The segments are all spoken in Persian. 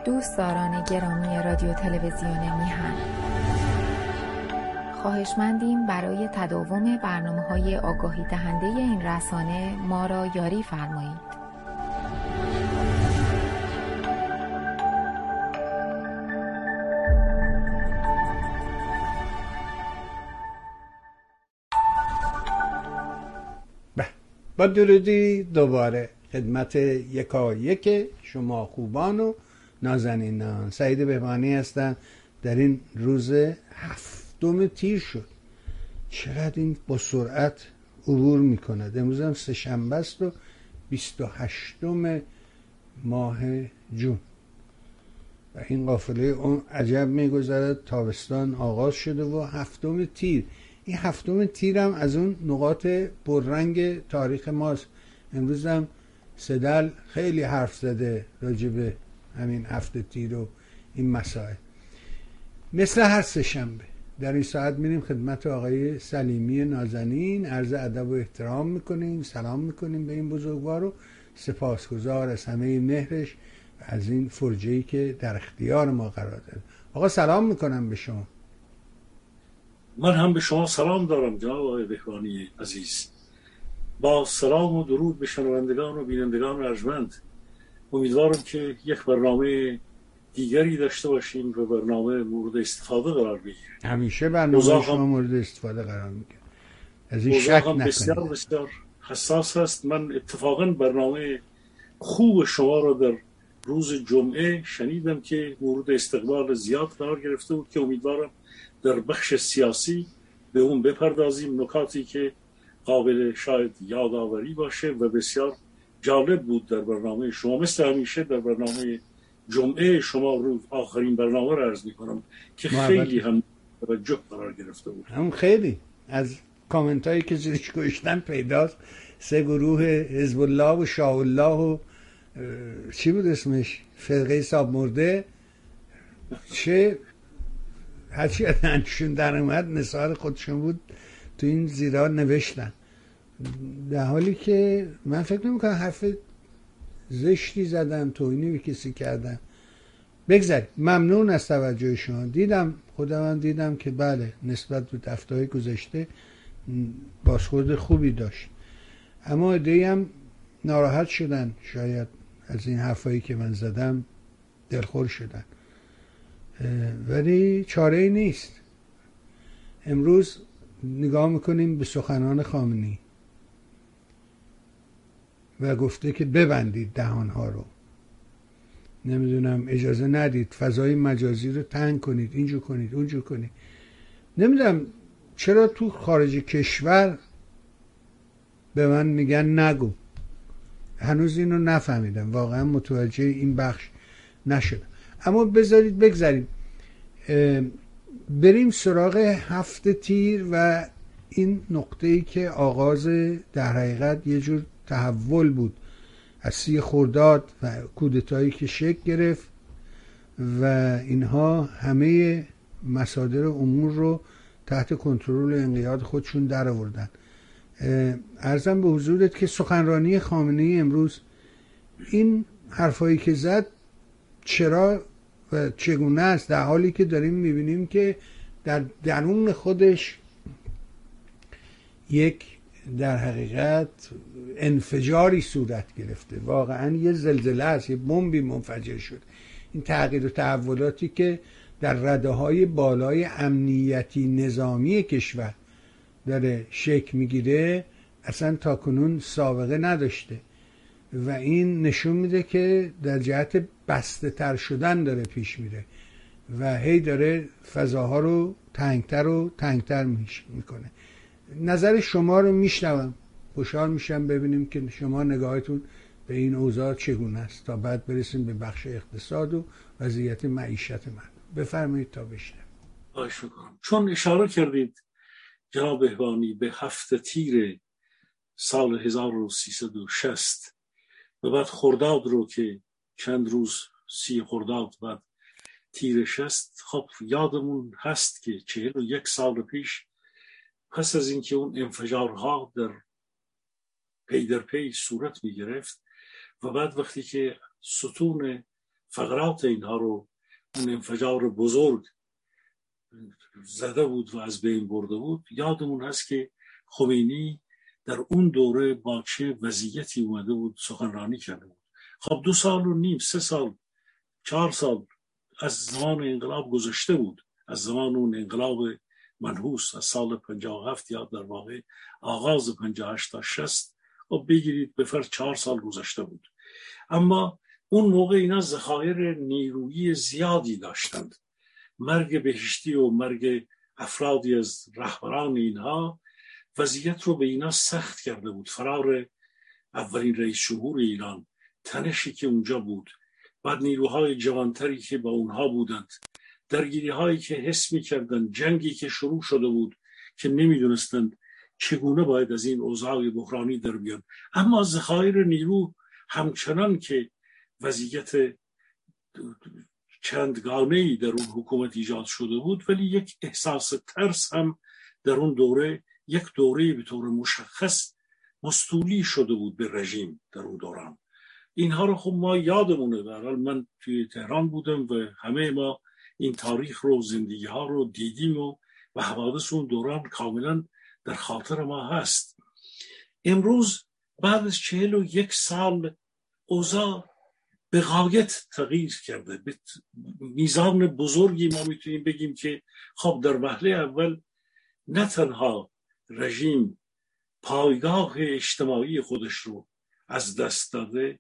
دوستداران گرامی رادیو تلویزیون میهن، خواهشمندیم برای تداوم برنامه‌های آگاهی دهنده این رسانه ما را یاری فرمایید. با درودی دوباره خدمت یکایک شما خوبان و نازنینان. سعید بهبانی هستم. در این روز 7 تیر شد. چقدر این با سرعت عبور میکند. امروز هم سه‌شنبه است و 28 ماه جون و این قافله اون عجب میگذرد. تابستان آغاز شده و 7 تیر. این 7 تیر هم از اون نقاط پررنگ تاریخ ماست. امروز هم سدل خیلی حرف زده راجع به همین 7 تیر و این مسائل. مثل هر سه‌شنبه در این ساعت میریم خدمت آقای سلیمی نازنین، عرض ادب و احترام میکنیم، سلام میکنیم به این بزرگوار و سپاسگزار از همه مهرش و از این فرجه‌ای که در اختیار ما قرار داده. آقا سلام میکنم به شما. من هم به شما سلام دارم جناب آقای بهبانی عزیز. با سلام و درود به شنوندگان و بینندگان ارجمند. امیدوارم که یک برنامه دیگری داشته باشیم و برنامه مورد استفاده قرار بگیره. همیشه برنامه شما مورد استفاده قرار میگیره، از این شک نکنید. بسیار بسیار حساس هست. من اتفاقا برنامه خوب شما رو در روز جمعه شنیدم که مورد استقبال زیاد قرار گرفته بود که امیدوارم در بخش سیاسی به اون بپردازیم، نکاتی که قابل شاید یادآوری باشه و بسیار جالب بود در برنامه شما. مثل همیشه در برنامه جمعه شما روز آخرین برنامه رو عرض می‌کنم که خیلی هم توجه قرار گرفته بود. هم خیلی از کامنت هایی که زیرش گوشتن پیداست. 3 گروه حزب الله و شاه الله و چی بود اسمش، فرقه صاحب مرده، چه هرچی ادنشون در اومد نثار خودشون بود تو این زیرا نوشتن، در حالی که من فکر نمی‌کنم حرف زشتی زدم، توهینی به کسی کردم. بگذاریم. ممنون از توجه شما. خودم دیدم که بله نسبت به دفعه‌های گذشته بازخورد خوبی داشت، اما عده‌ای هم ناراحت شدن، شاید از این حرفایی که من زدم دلخور شدن، ولی چاره‌ای نیست. امروز نگاه میکنیم به سخنان خامنه‌ای و گفته که ببندید دهانها رو، نمیدونم اجازه ندید فضای مجازی رو تنگ کنید، اینجور کنید اونجور کنید. نمیدونم چرا تو خارج کشور به من میگن نگو. هنوز اینو نفهمیدم، واقعا متوجه این بخش نشدم. اما بذارید بگذاریم، بریم سراغ 7 تیر و این نقطه‌ای که آغاز در حقیقت یه جور تحول بود از 30 خرداد و کودتایی که شکل گرفت و اینها همه مصادر امور رو تحت کنترل انقیاد خودشون در آوردن. عرضم به حضورت که سخنرانی خامنه‌ای امروز این حرفایی که زد چرا و چگونه است، در حالی که داریم میبینیم که در درون خودش یک در حقیقت انفجاری صورت گرفته. واقعا یه زلزله است، یه بمبی منفجر شد. این تغییر و تحولاتی که در رده‌های بالای امنیتی نظامی کشور داره شکل میگیره اصلا تاکنون سابقه نداشته و این نشون میده که در جهت بسته تر شدن داره پیش میره و هی داره فضاها رو تنگتر و تنگتر میکنه. نظر شما رو میشنوم، خوشحال میشم ببینیم که شما نگاهتون به این اوضاع چگونه است تا بعد برسیم به بخش اقتصاد و وضعیت معیشت من. بفرمایید تا بشنویم. خواهش میکنم. چون اشاره کردید جناب بهبانی به 7 تیر سال 1360 و بعد خرداد رو که چند روز 30 خرداد بعد تیر 60، خب یادمون هست که 41 سال پیش پس از اینکه اون انفجارها در پی در پی صورت می گرفت و بعد وقتی که ستون فقرات اینها رو اون انفجار بزرگ زده بود و از بین برده بود. یادمون هست که خمینی در اون دوره با چه وضعیتی اومده بود سخنرانی کرده بود. خب 2.5 سال 3 سال 4 سال از زمان انقلاب گذشته بود، از زمان اون انقلاب منحوس از سال 57 یا در واقع آغاز 58 تا 60 و بگیرید به فرض 4 سال گذشته بود. اما اون موقع اینا ذخایر نیرویی زیادی داشتند. مرگ بهشتی و مرگ افرادی از رهبران اینها وضعیت رو به اینا سخت کرده بود. فرار اولین رئیس جمهور ایران، تنشی که اونجا بود، بعد نیروهای جوانتری که با اونها بودند، درگیری هایی که حس می کردند، جنگی که شروع شده بود که نمیدونستند چگونه باید از این اوضاع بحرانی در بیان. اما ذخایر نیرو همچنان که وضعیت چندگانه‌ای در اون حکومت ایجاد شده بود، ولی یک احساس ترس هم در اون دوره، یک دوره به طور مشخص مستولی شده بود به رژیم در اون دوران. اینها رو خب ما یادمونه. در حال من توی تهران بودم و همه ما این تاریخ رو، زندگی ها رو دیدیم و حوادث اون دوران کاملا در خاطر ما هست. امروز بعد از 41 سال اوضاع به غایت تغییر کرده. به میزان بزرگی ما میتونیم بگیم که خب در وهله اول نه تنها رژیم پایگاه اجتماعی خودش رو از دست داده،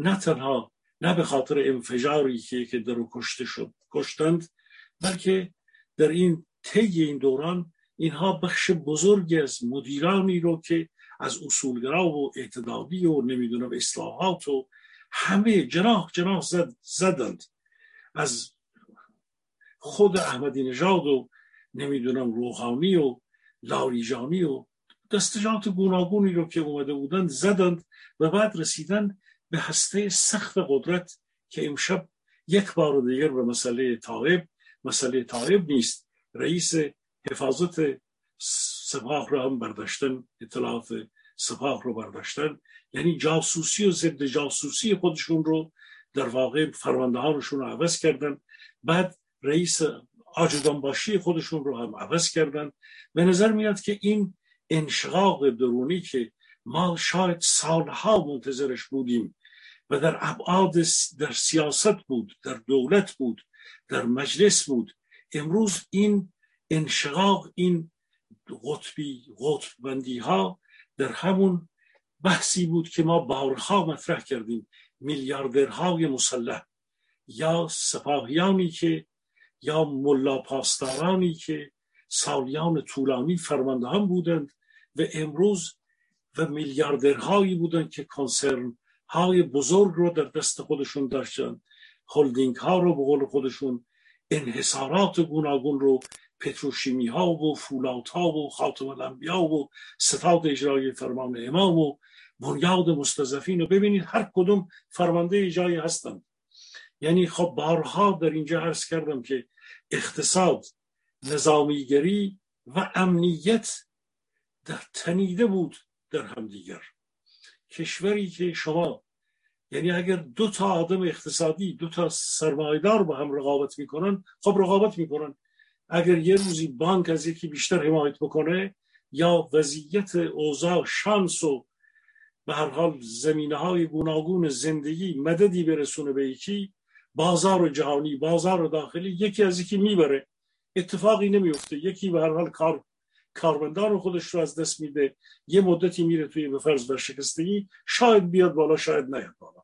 نه به خاطر انفجاری که در رو کشتند، بلکه در این طی این دوران اینها بخش بزرگی از مدیرانی رو که از اصولگرا و اعتدالی و نمیدونم اصلاحات و همه جناح زدند. از خود احمدی نژاد و نمیدونم روحانی و لاریجانی و دستجات گوناگونی رو که اومده بودند زدند و بعد رسیدن به هسته سخت قدرت که امشب یک بار دیگر به مسئله طائب نیست، رئیس حفاظت سپاه رو هم برداشتن، اطلاعات سپاه رو برداشتن، یعنی جاسوسی و ضد جاسوسی خودشون رو در واقع فرماندهانشون رو عوض کردن، بعد رئیس آجودانباشی خودشون رو هم عوض کردن. به نظر میاد که این انشقاق درونی که ما شاید سالها منتظرش بودیم و در ابعاد در سیاست بود، در دولت بود، در مجلس بود، امروز این انشقاق، این قطب‌بندی ها در همون بحثی بود که ما بارها مطرح کردیم. میلیاردرهای مسلح یا سپاهیانی که یا ملا پاسدارانی که سالیان طولانی فرماندهان بودند و امروز و میلیاردرهایی بودند که کنسرن های بزرگ رو در دست خودشون داشتند، هلدینگ ها رو به قول خودشون، انحصارات گوناگون رو، پتروشیمی ها و فولاد ها و خاتم الانبیا و ستاد اجرایی فرمان امام و بنیاد مستضعفین رو ببینید هر کدوم فرمانده جایی هستند. یعنی خب بارها در اینجا عرض کردم که اقتصاد، نظامیگری و امنیت در تنیده بود در همدیگر. کشوری که شما یعنی اگر 2 تا آدم اقتصادی، 2 تا سرمایه‌دار با هم رقابت میکنن، خب رقابت میکنن. اگر یه روزی بانک از یکی بیشتر حمایت بکنه یا وضعیت اوضاع شانس و به هر حال زمینه‌های گوناگون زندگی مددی برسونه به یکی، بازار جهانی، بازار داخلی یکی از یکی میبره، اتفاقی نمیفته. یکی به هر حال کارمندان خودش رو از دست میده، یه مدتی میره توی به فرض ورشکستگی، شاید بیاد بالا شاید نیاد بالا.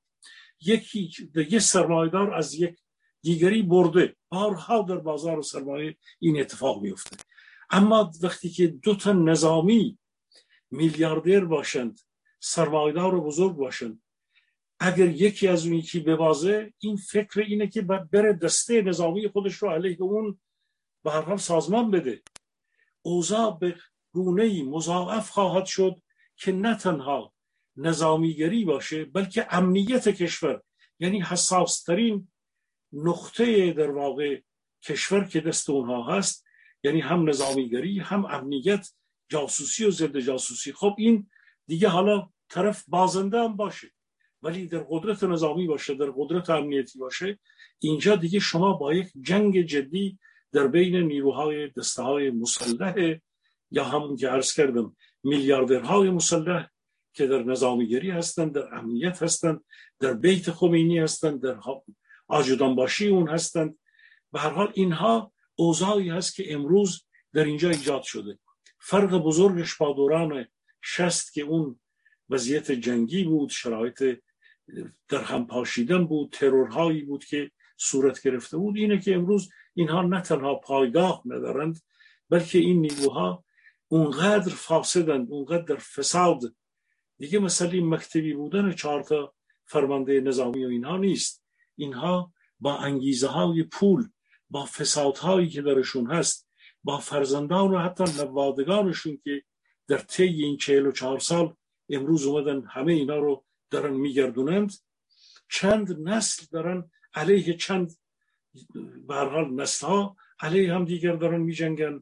یه سرمایه‌دار از یک دیگری برده. بارها در بازار سرمایه این اتفاق میفته. اما وقتی که 2 تا نظامی میلیاردر باشند، سرمایه‌دار بزرگ باشند، اگر یکی از اون یکی ببازه، این فکر اینه که بره دسته نظامی خودش رو علیه اون به هر حال سازمان بده. اوضاع به گونه‌ای مضاعف خواهد شد که نه تنها نظامیگری باشه بلکه امنیت کشور، یعنی حساسترین نقطه در واقع کشور که دست اونها هست، یعنی هم نظامیگری هم امنیت، جاسوسی و ضد جاسوسی. خب این دیگه حالا طرف بازنده هم باشه ولی در قدرت نظامی باشه، در قدرت امنیتی باشه، اینجا دیگه شما با یک جنگ جدی در بین نیروهای دسته‌های مسلح یا همون که عرض کردم میلیاردرهای مسلح که در نظامیگری هستند، در امنیت هستند، در بیت خمینی هستند، در آجودانباشی اون هستند. به هر حال اینها اوضاعی هست که امروز در اینجا ایجاد شده. فرق بزرگش با دوران 60 که اون وضعیت جنگی بود، شرایط در هم پاشیدن بود، ترورهایی بود که صورت گرفته بود، اینه که امروز اینها نه تنها پایگاه ندارند، بلکه این نیروها اونقدر فاسدند، اونقدر در فساد. دیگه مسئله مکتبی بودن 4 فرمانده نظامی و اینها نیست. اینها با انگیزه های پول، با فسادهایی که درشون هست، با فرزندان و حتی نوادگانشون که در طی این 44 سال امروز اومدن همه اینا رو دارن میگردونند، چند نسل دارن علیه چند به هر حال نسل‌ها علیه هم دیگر دارن میجنگن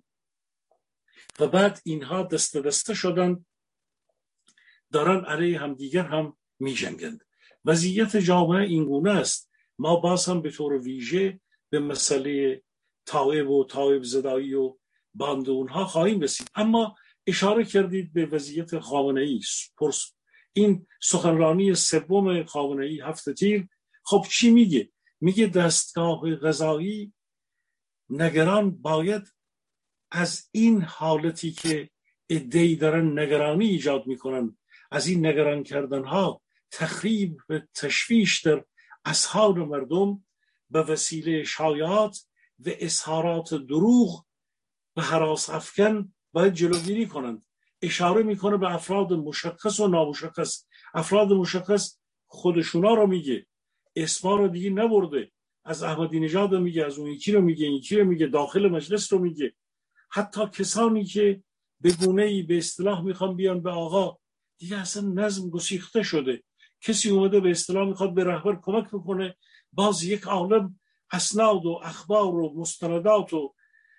و بعد اینها دست دسته شدن دارن علیه هم دیگر هم میجنگند. وضعیت جامعه اینگونه است. ما باز هم به طور ویژه به مسئله طائب و طائب زدایی و باند اونها خواهیم رسید. اما اشاره کردید به وضعیت خامنه‌ای، این سخنرانی سوم خامنه‌ای 7 تیر. خب چی میگه؟ میگه دستگاه قضایی نگران باید از این حالتی که عده‌ای دارن نگرانی ایجاد میکنن، از این نگران کردنها، تخریب و تشویش در اذهان مردم به وسیله شایعات و اظهارات دروغ و هراس افکن باید جلوگیری کنند. اشاره میکنه به افراد مشخص و نامشخص. افراد مشخص خودشونا رو میگه، اسما رو دیگه نبرده، از احمدی نژاد میگه، از اون یکی رو میگه، این یکی رو میگه، داخل مجلس رو میگه. حتی کسانی که به گونه‌ای به اصطلاح میخوان بیان به آقا، دیگه اصلا نظم گسیخته شده. کسی اومده به اصطلاح میخواد به رهبر کمک بکنه، باز یک عالم اسناد و اخبار و مستندات و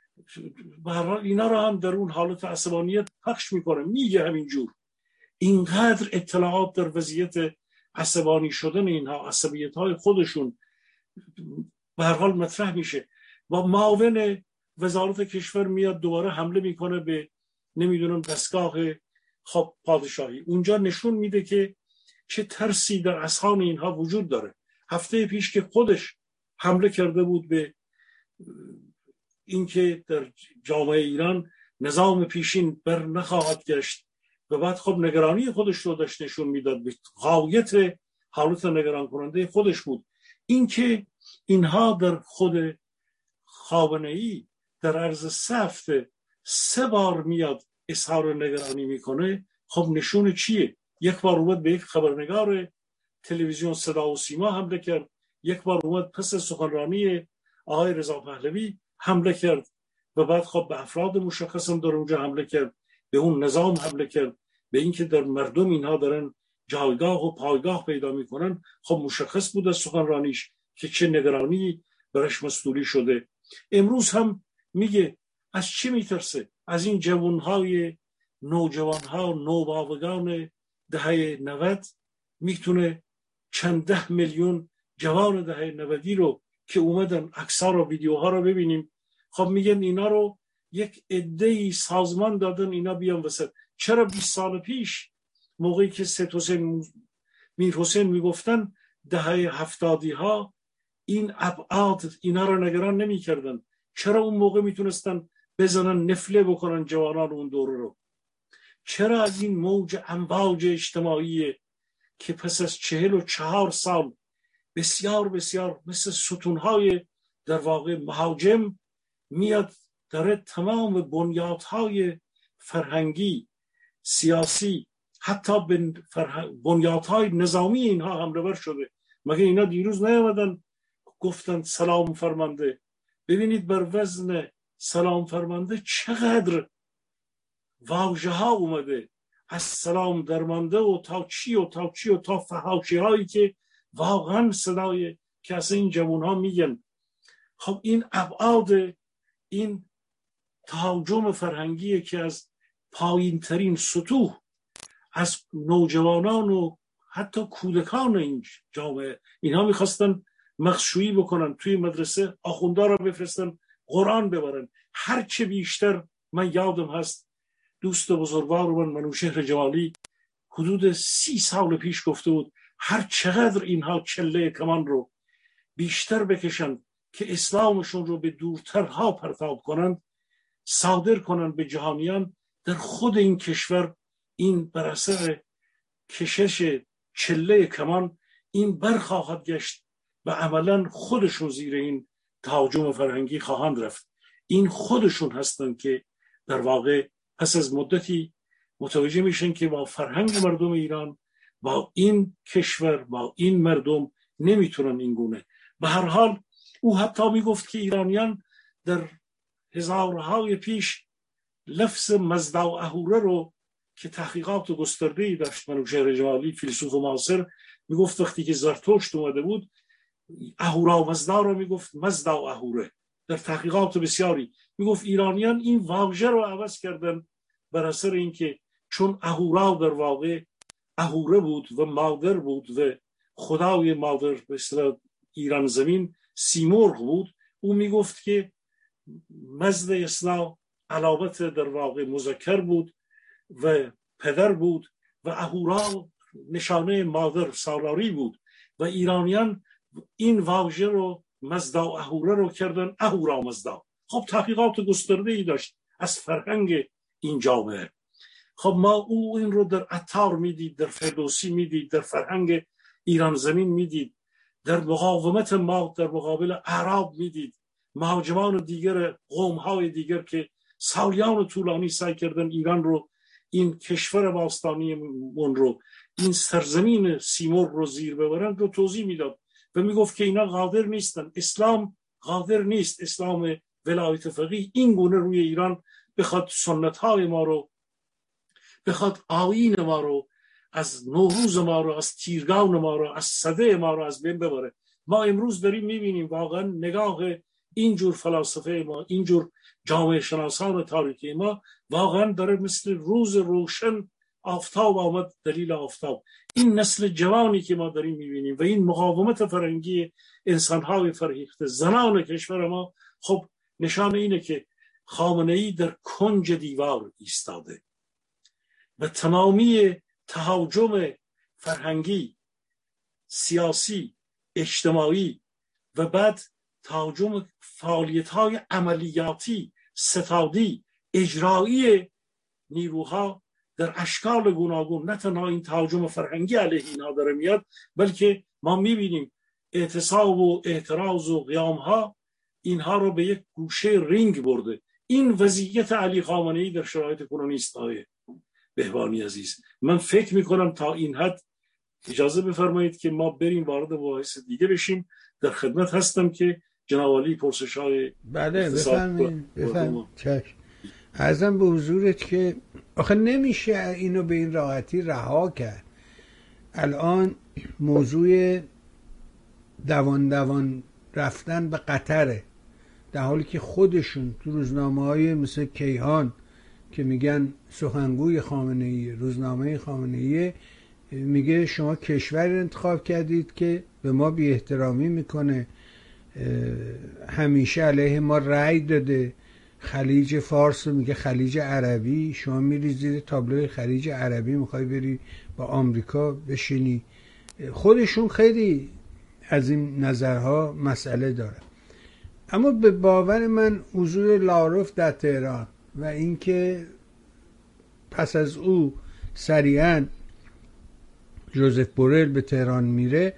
اینا رو هم در اون حالت عصبانیت پخش میکنه، میگه همینجور. اینقدر اطلاعات در وضعیت عصبانی شدن اینها، عصبیت های خودشون به هر حال مطرح میشه و معاون وزارت کشور میاد دوباره حمله میکنه به نمیدونم دستگاه خب پادشاهی. اونجا نشون میده که چه ترسی در اذهان اینها وجود داره. هفته پیش که خودش حمله کرده بود به اینکه در جامعه ایران نظام پیشین بر نخواهد گشت و بعد خب نگرانی خودش رو داشت نشون میداد، به غایت حالت نگران کننده خودش بود. اینکه اینها در خود خامنه‌ای در عرض 3 هفته 3 بار میاد اظهار نگرانی میکنه، خب نشون چیه؟ یک بار اومد به یک خبرنگار تلویزیون صدا و سیما حمله کرد، یک بار اومد پس سخنرانی آقای رضا پهلوی حمله کرد و بعد خب به افراد مشخص هم در اونجا حمله کرد، به اون نظام حمله کرد، به اینکه در مردم اینها دارن جایگاه و پایگاه پیدا میکنن. خب مشخص بود از سخنرانیش که چه نگرانی برش مسئولی شده. امروز هم میگه از چی میترسه؟ از این جوانهای نوجوانها نوباوگان دهه 90 میتونه چند 10 میلیون جوان دهه 90 رو که اومدن عکس‌ها و ویدیوها رو ببینیم، خب میگن اینا رو یک عده‌ای سازمان دادن اینا بیان وسط. چرا 20 سال پیش موقعی که سید حسین میر حسین میگفتن دهه 70 ها این ابعاد اینا رو نگران نمی کردن؟ چرا اون موقع میتونستن بزنن نفله بکنن جوانان اون دوره رو؟ چرا از این موج امواج اجتماعی که پس از 44 سال بسیار بسیار مثل ستونهای در واقع مهاجم میاد داره تمام بنیادهای فرهنگی، سیاسی، حتی بنیادهای نظامی اینها حمله ور شده؟ مگه اینا دیروز نیامدن گفتن سلام فرمانده؟ ببینید بر وزن سلام فرمانده چقدر واژه ها اومده، از سلام درمانده و تا چی و تا چی و تا فحاشی هایی که واقعا صدای که از این جوان ها میگن. خب این ابعاد این تهاجم فرهنگی که از پایین ترین سطوح، از نوجوانان و حتی کودکان این جامعه، اینها میخواستن مخشویی بکنن، توی مدرسه آخوندا رو بفرستن قرآن ببرن. هرچه بیشتر، من یادم هست دوست بزرگوار من منوشهر جمالی حدود 30 سال پیش گفته بود هر چقدر اینها چله کمان رو بیشتر بکشن که اسلامشون رو به دورترها پرتاب کنند، صادر کنند به جهانیان، در خود این کشور این بر اثر کشش چله کمان این برخواهد گشت و عملا خودشون زیر این تهاجم فرهنگی خواهند رفت. این خودشون هستن که در واقع پس از مدتی متوجه میشن که با فرهنگ مردم ایران، با این کشور، با این مردم نمیتونن این گونه. به هر حال او حتی میگفت که ایرانیان در هزارهای پیش لفظ مزدا و اهوره رو که تحقیقات گسترده‌ای داشت منوچهر جمالی فیلسوف معاصر، میگفت وقتی که زرتشت اومده بود اهورا و مزدا رو میگفت مزدا و اهوره. در تحقیقات بسیاری میگفت ایرانیان این واژه رو عوض کردن بر اثر اینکه چون اهورا در واقع اهوره بود و مادر بود و خدای مادر به اصطلاح ایران زمین سیمرغ بود، او میگفت که مزد اسنا علامت در واقع مذکر بود و پدر بود و اهورا نشانه مادر سالاری بود و ایرانیان این واژه رو مزدا و اهوره رو کردن اهورا مزدا. خب تحقیقات گسترده‌ای داشت از فرهنگ این جامعه. خب ما او این رو در عطار میدید، در فردوسی میدید، در فرهنگ ایران زمین میدید، در مقاومت ما در مقابل اعراب میدید، مهاجمان دیگر قوم‌های دیگر که سالیان طولانی سعی کردن ایران رو، این کشور باستانی من رو، این سرزمین سیمرغ رو زیر ببرند رو توضیح میداد و میگفت که اینا قادر نیستن. اسلام قادر نیست، اسلام ولایت فقیه این گونه روی ایران بخواد سنت‌های ما رو، بخواد آیین ما رو، از نوروز ما رو، از تیرگان ما رو، از سده ما رو از بین ببره. ما امروز داریم میبینیم واقعا نگاه اینجور فلاسفه ما، اینجور جامعه شناسان تاریخی ما واقعا داره مثل روز روشن آفتاب آمد دلیل آفتاب. این نسل جوانی که ما داریم میبینیم و این مقاومت فرهنگی انسانهای فرهیخته زنان کشور ما، خب نشان اینه که خامنه‌ای در کنج دیوار ایستاده و تمامی تهاجم فرهنگی، سیاسی، اجتماعی و بعد تهاجم فعالیت‌های عملیاتی، ستادی، اجرایی نیروها در اشکال گوناگون، نه تنها این تهاجم فرهنگی علیه اینها داره میاد، بلکه ما میبینیم اعتصاب و اعتراض و قیام‌ها اینها رو به یک گوشه رینگ برده. این وضعیت علی خامنه‌ای در شرایط کنونی است. بهبانی عزیز، من فکر میکنم تا این حد اجازه بفرمایید که ما بریم وارد مباحث دیگه بشیم. در خدمت هستم که جناب عالی پرسش‌های بله بفرمایید. چشم. عرضم به حضورت که آخه نمیشه اینو به این راحتی رها کرد. الان موضوع دوان رفتن به قطره، در حالی که خودشون تو روزنامه‌های مثل کیهان که میگن سخنگوی خامنه‌ای، روزنامه خامنه‌ای، میگه شما کشور انتخاب کردید که به ما بی احترامی میکنه، همیشه علیه ما رأی داده، خلیج فارس رو میگه خلیج عربی، شما میری زیر تابلوی خلیج عربی میخوای بری با آمریکا بشینی. خودشون خیلی از این نظرها مسئله داره. اما به باور من حضور لاروف در تهران و اینکه پس از او سریعا جوزف بورل به تهران میره،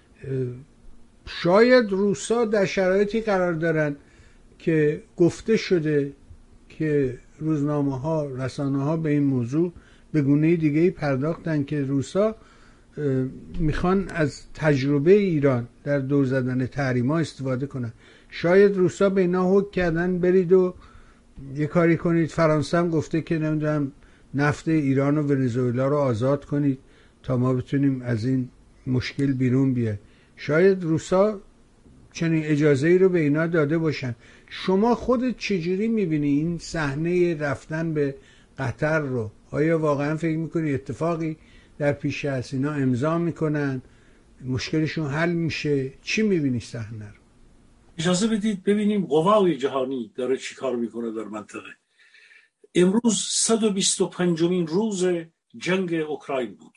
شاید روسا در شرایطی قرار دارن که گفته شده که روزنامه ها، رسانه ها به این موضوع به گونه دیگه‌ای پرداختن که روسا میخوان از تجربه ایران در دور زدن تحریما استفاده کنن. شاید روسا به اینا حکم کردن برید و یه کاری کنید. فرانسه هم گفته که نمیدونم نفت ایران و ونزوئلا رو آزاد کنید تا ما بتونیم از این مشکل بیرون بیایم. شاید روسا چنین اجازه ای رو به اینا داده باشن. شما خودت چجوری میبینی این صحنه رفتن به قطر رو؟ آیا واقعا فکر میکنی اتفاقی در پیش از اینا امضا میکنن، مشکلشون حل میشه. چی میبینی صحنه رو؟ اجازه بدید ببینیم قوای جهانی داره چی کار میکنه در منطقه. امروز 125مین روز جنگ اوکراین بود.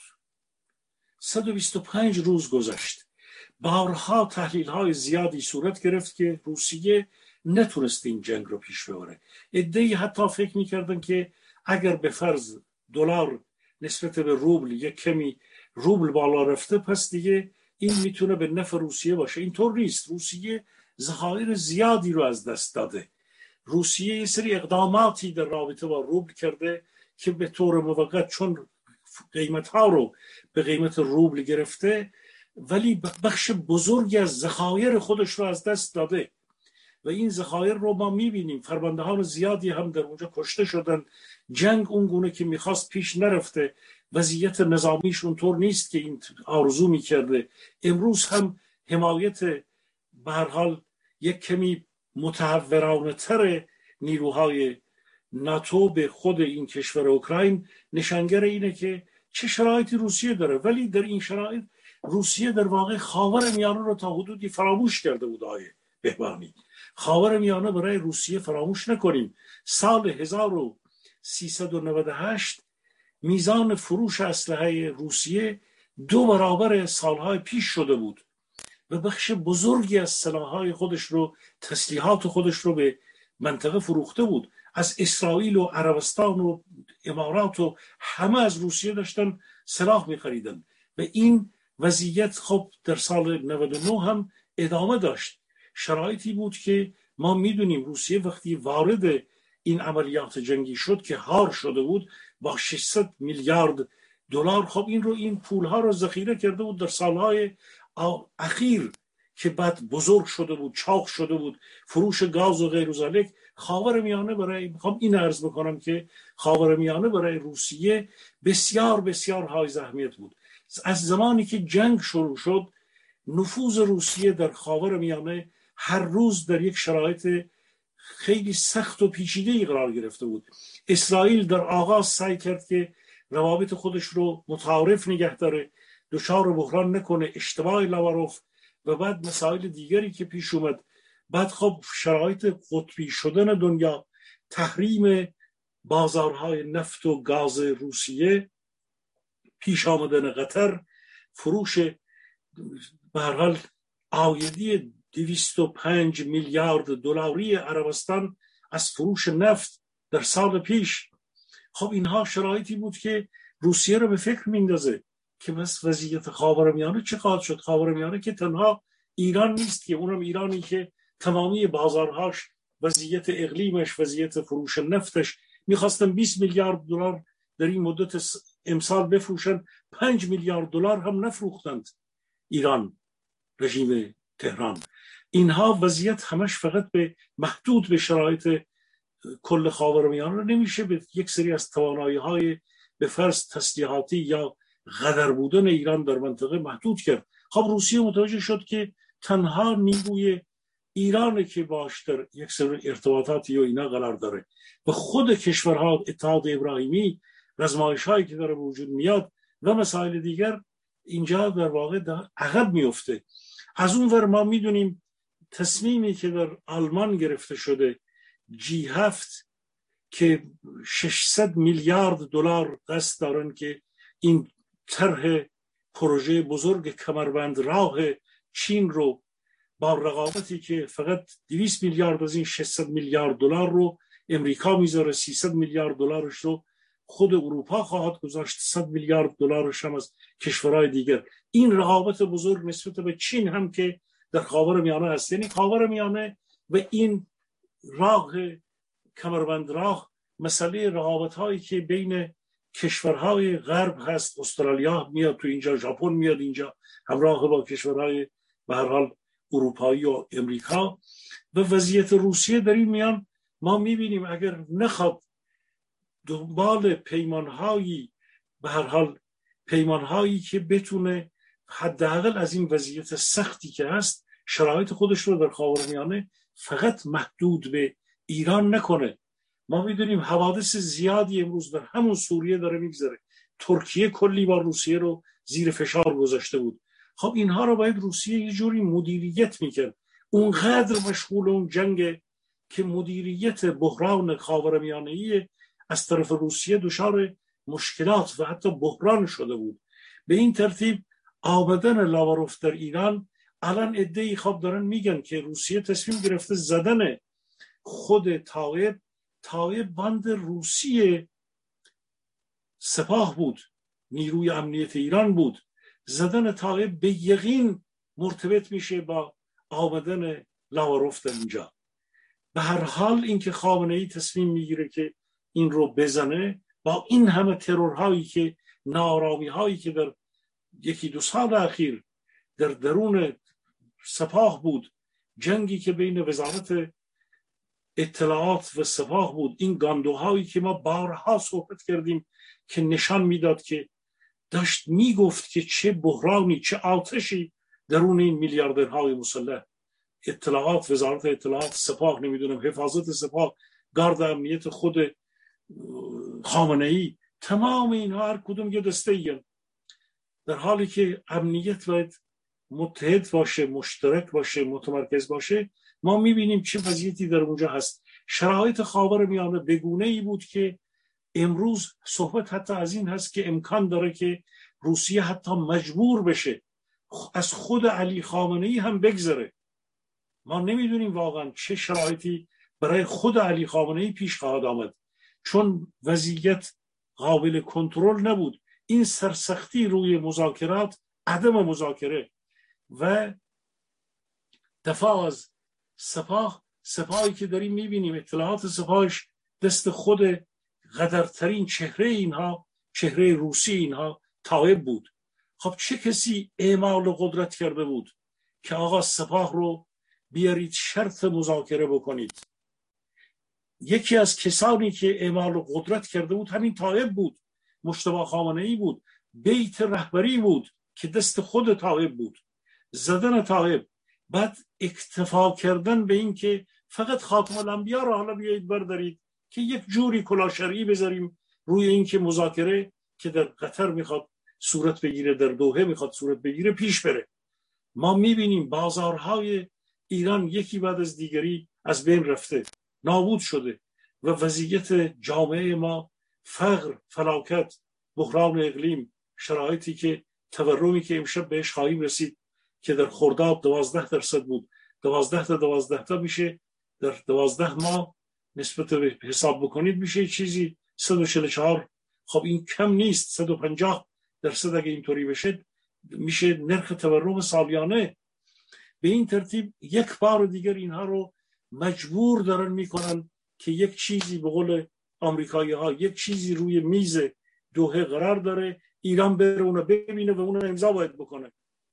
125 روز گذشت. بارها تحلیل های زیادی صورت گرفت که روسیه نتونست این جنگ رو پیش ببره. عده‌ای حتی فکر میکردن که اگر به فرض دلار نسبت به روبل یک کمی روبل بالا رفته، پس دیگه این میتونه به نفع روسیه باشه. اینطور نیست. روسیه ذخایر زیادی رو از دست داده. روسیه یه سری اقداماتی در رابطه با روبل کرده که به طور موقت چون قیمت ها رو به قیمت روبل گرفته، ولی بخش بزرگی از ذخایر خودش رو از دست داده و این ذخایر رو ما میبینیم. فرماندهان زیادی هم در اونجا کشته شدن. جنگ اونگونه که میخواست پیش نرفته. وضعیت نظامیش اونطور نیست که این آرزو میکرده. امروز هم حمایت به هر حال یک کمی متحورانه تر نیروهای ناتو به خود این کشور اوکراین نشانگر اینه که چه شرایطی روسیه داره. ولی در این شرایط روسیه در واقع خاورمیانه رو تا حدودی فراموش کرده بود. آقای بهبانی، خاورمیانه برای روسیه فراموش نکنیم. سال 1398 میزان فروش اسلحه روسیه 2 برابر سالهای پیش شده بود و بخش بزرگی از سلاحهای خودش رو، تسلیحات خودش رو به منطقه فروخته بود. از اسرائیل و عربستان و امارات و همه از روسیه داشتن سلاح می‌خریدن و این وضعیت خب در سال 99 هم ادامه داشت. شرایطی بود که ما میدونیم روسیه وقتی وارد این عملیات جنگی شد که هار شده بود با 600 میلیارد دلار. خب این پولها رو ذخیره کرده بود در سالهای اخیر که بعد بزرگ شده بود، چاق شده بود، فروش گاز و غیر ذالک. خاورمیانه برای میخوام این عرض بکنم که خاورمیانه برای روسیه بسیار بسیار های اهمیت بود. از زمانی که جنگ شروع شد نفوذ روسیه در خاورمیانه هر روز در یک شرایط خیلی سخت و پیچیده‌ای قرار گرفته بود. اسرائیل در آغاز سعی کرد که روابط خودش رو متعارف نگه داره، دچار بحران نکنه، اشتباه لاواروف و بعد مسائل دیگری که پیش اومد. بعد خب شرایط قطبی شدن دنیا، تحریم بازارهای نفت و گاز روسیه، پیش آمدن قطر، فروش به هر حال عایدی 205 میلیارد دلاری عربستان از فروش نفت در سال پیش. خب اینها شرایطی بود که روسیه رو به فکر میندازه که بس وضعیت خاورمیانه چه خواهد شد. خاورمیانه که تنها ایران نیست که، اونم ایرانی که تمامی بازارهاش، وضعیت اقلیمش، وضعیت فروش نفتش، میخواستن 20 میلیارد دلار در این مدت امسال بفروشن، 5 میلیارد دلار هم نفروختند ایران، رژیم تهران. اینها وضعیت همش فقط به محدود به شرایط کل خاورمیانه رو نمیشه به یک سری از توانایی‌های به فرض تسلیحاتی یا غدر بودن ایران در منطقه محدود کرد. خب روسیه متوجه شد که تنها نیروی ایران که باش در یک سری ارتباطاتی و اینا قرار داره و خود کشورها اتحاد ابراهیمی، رزمایش‌هایی که داره وجود میاد و مسائل دیگر، اینجا در واقع عقب میفته. از اون ور ما میدونیم تصمیمی که در آلمان گرفته شده G7 که 600 میلیارد دلار قصد دارن که این طرح پروژه بزرگ کمربند راه چین رو با رقابتی که فقط 200 میلیارد از این 600 میلیارد دلار رو امریکا میذاره، 300 میلیارد دلارش رو خود اروپا خواهد گذاشت، 100 میلیارد دلارش هم از کشورهای دیگر. این رقابت بزرگ نسبت به چین هم که در خاورمیانه هست، یعنی خاورمیانه و این راه کمربند راه مسئله رقابت هایی که بین کشورهای غرب هست. استرالیا میاد تو اینجا، ژاپن میاد اینجا همراه با کشورهای به هر حال اروپایی و امریکا و وضعیت روسیه در این میان ما میبینیم اگر نخواد دنبال پیمانهایی به هر حال پیمانهایی که بتونه حداقل از این وضعیت سختی که هست شرایط خودش رو در خاورمیانه فقط محدود به ایران نکنه. ما میدونیم حوادث زیادی امروز در همون سوریه داره میگذره. ترکیه کلی با روسیه رو زیر فشار گذاشته بود. خب اینها رو باید روسیه یه جوری مدیریت میکرد. اونقدر مشغول اون جنگ که مدیریت بحران خاورمیانه‌ای از طرف روسیه دچار مشکلات و حتی بحران شده بود. به این ترتیب آمدن لاواروف در ایران، الان عده‌ای خواب دارن میگن که روسیه تصمیم گرفته زدن خود طایب باند روسی سپاه بود، نیروی امنیت ایران بود. زدن طایب به یقین مرتبط میشه با آمدن لاواروف در اینجا. به هر حال اینکه خامنه‌ای تصمیم میگیره که این رو بزنه، با این همه ترورهایی که ناآرامی‌هایی که در یکی دو سال اخیر در درون سپاه بود، جنگی که بین وزارت اطلاعات و سپاه بود، این گاندوهایی که ما بارها صحبت کردیم که نشان میداد که داشت میگفت که چه بحرانی، چه آتشی درون این میلیاردرهای مسلح، اطلاعات، وزارت اطلاعات، سپاه، نمیدونم حفاظت سپاه، گارد امنیت خود خامنه‌ای، تمام اینها هر کدوم یه دسته ایه. در حالی که امنیت باید متحد باشه، مشترک باشه، متمرکز باشه، ما میبینیم چه وضعیتی در اونجا هست. شرایط خاورمیانه بگونه ای بود که امروز صحبت حتی از این هست که امکان داره که روسیه حتی مجبور بشه از خود علی خامنه‌ای هم بگذره. ما نمیدونیم واقعا چه شرایطی برای خود علی خامنه‌ای پیش خواهد آمد، چون وضعیت قابل کنترل نبود. این سرسختی روی مذاکرات، عدم مذاکره و دفاع از سپاهی که داریم میبینیم، اطلاعات سپاهش دست خود قدرترین چهره اینها، چهره روسی اینها طایب بود. خب چه کسی اعمال قدرت کرده بود که آقا سپاه رو بیارید شرط مذاکره بکنید؟ یکی از کسانی که اعمال قدرت کرده بود همین طایب بود، مجتبی خامنه‌ای بود، بیت رهبری بود که دست خود طایب بود. زدن طایب، بعد اکتفا کردن به این که فقط خاتم الانبیا رو حالا بیایید بردارید که یک جوری کلاه شرعی بذاریم روی این که مذاکره که در قطر میخواد صورت بگیره، در دوحه میخواد صورت بگیره، پیش بره. ما میبینیم بازارهای ایران یکی بعد از دیگری از بین رفته، نابود شده و وضعیت جامعه ما، فقر، فلاکت، بحران اقلیم، شرایطی که تورمی که امشب بهش خواهیم رسید که در خرداد 12% بود، 12 میشه در 12 ماه نسبت به حساب بکنید میشه چیزی 144. خب این کم نیست. 150% اگه اینطوری بشه میشه نرخ تورم سالیانه. به این ترتیب یک بار دیگر اینها رو مجبور دارن میکنن که یک چیزی، به قول آمریکایی ها، یک چیزی روی میز دوحه قرار داره، ایران بره اونو ببینه و اونو امضا باید بکنه.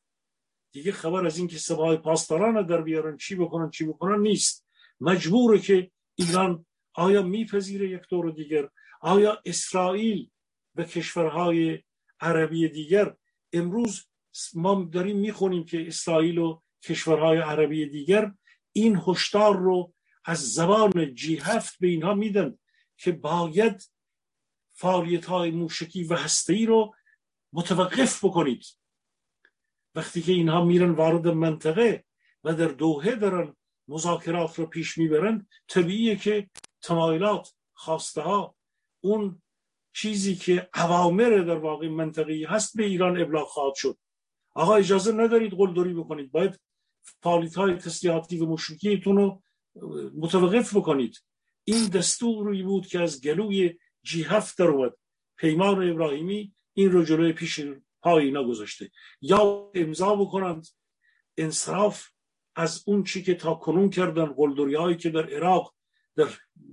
دیگه خبر از این که سپاه پاسداران در بیارن چی بکنن نیست. مجبوره که ایران آیا میپذیره یک دور دیگر؟ آیا اسرائیل و کشورهای عربی دیگر، امروز ما داریم میخونیم که اسرائیل و کشورهای عربی دیگر این هشدار رو از زبان G7 به اینها میدن که باید فعالیت‌های موشکی و هسته‌ای رو متوقف بکنید. وقتی که اینها میرن وارد منطقه و در دوحه دارن مذاکرات رو پیش میبرن، طبیعیه که تمایلات، خواسته ها، اون چیزی که اوامر در واقع منطقی هست به ایران ابلاغ خواهد شد. آقا اجازه ندارید قلدری بکنید، باید فعالیت‌های تسلیحاتی و موشکیتون رو متوقف بکنید. این دستوری بود که از گلوی G7 در اومد. پیمان ابراهیمی این رو جلوی پیش پای اینا گذاشته، یا امضا بکنند انصراف از اون چی که تا کنون کردن، قلدری هایی که در عراق، در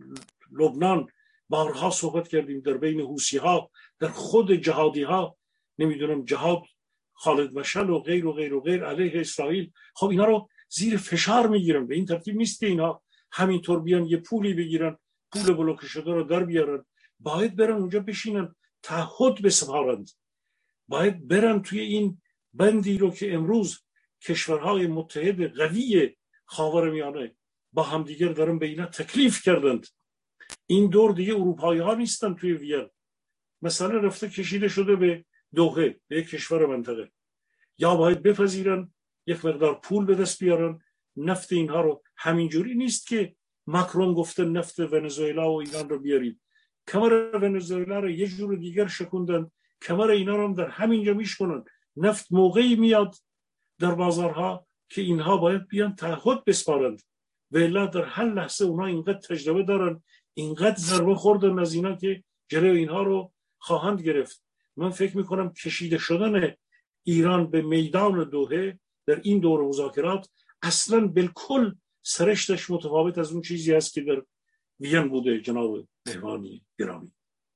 لبنان بارها صحبت کردیم، در بین حوثی ها، در خود جهادی ها، نمیدونم جهاد خالد مشعل و غیر و غیر و غیر علیه اسرائیل. خب اینا رو زیر فشار میگیرن. به این ترتیب نیست که اینا همینطور بیان یه پولی بگیرن، پول بلوکه شده رو در بیارن. باید برن اونجا بشینن، تعهد بسپارند، باید برن توی این بندی رو که امروز کشورهای متحد قوی خاورمیانه با همدیگر دارن به اینا تکلیف کردند. این دور دیگه اروپایی ها نیستن توی وین، مثلا رفته کشیده شده به دوحه، به یک کشور منطقه، یا باید بپذیرن یک مقدار پول به دست بیارن نفت اینها رو. همینجوری نیست که ماکرون گفته نفت ونزوئلا و ایران رو بیارید. کمر ونزوئلا رو یه جور دیگر شکوندن، کمر اینا رو هم در همینجا میشکنن. نفت موقعی میاد در بازارها که اینها باید بیان تعهد بسپارند، و الا در هر لحظه اونها اینقدر تجربه دارن، اینقدر ضربه خوردن از اینا که جلوی اینها رو خواهند گرفت. من فکر میکنم کشیده شدن ایران به میدان دوحه در این دور مذاکرات اصلا بالکل سرشتش متفاوت از اون چیزی است که در وین بوده. جناب بهبانی گرامی،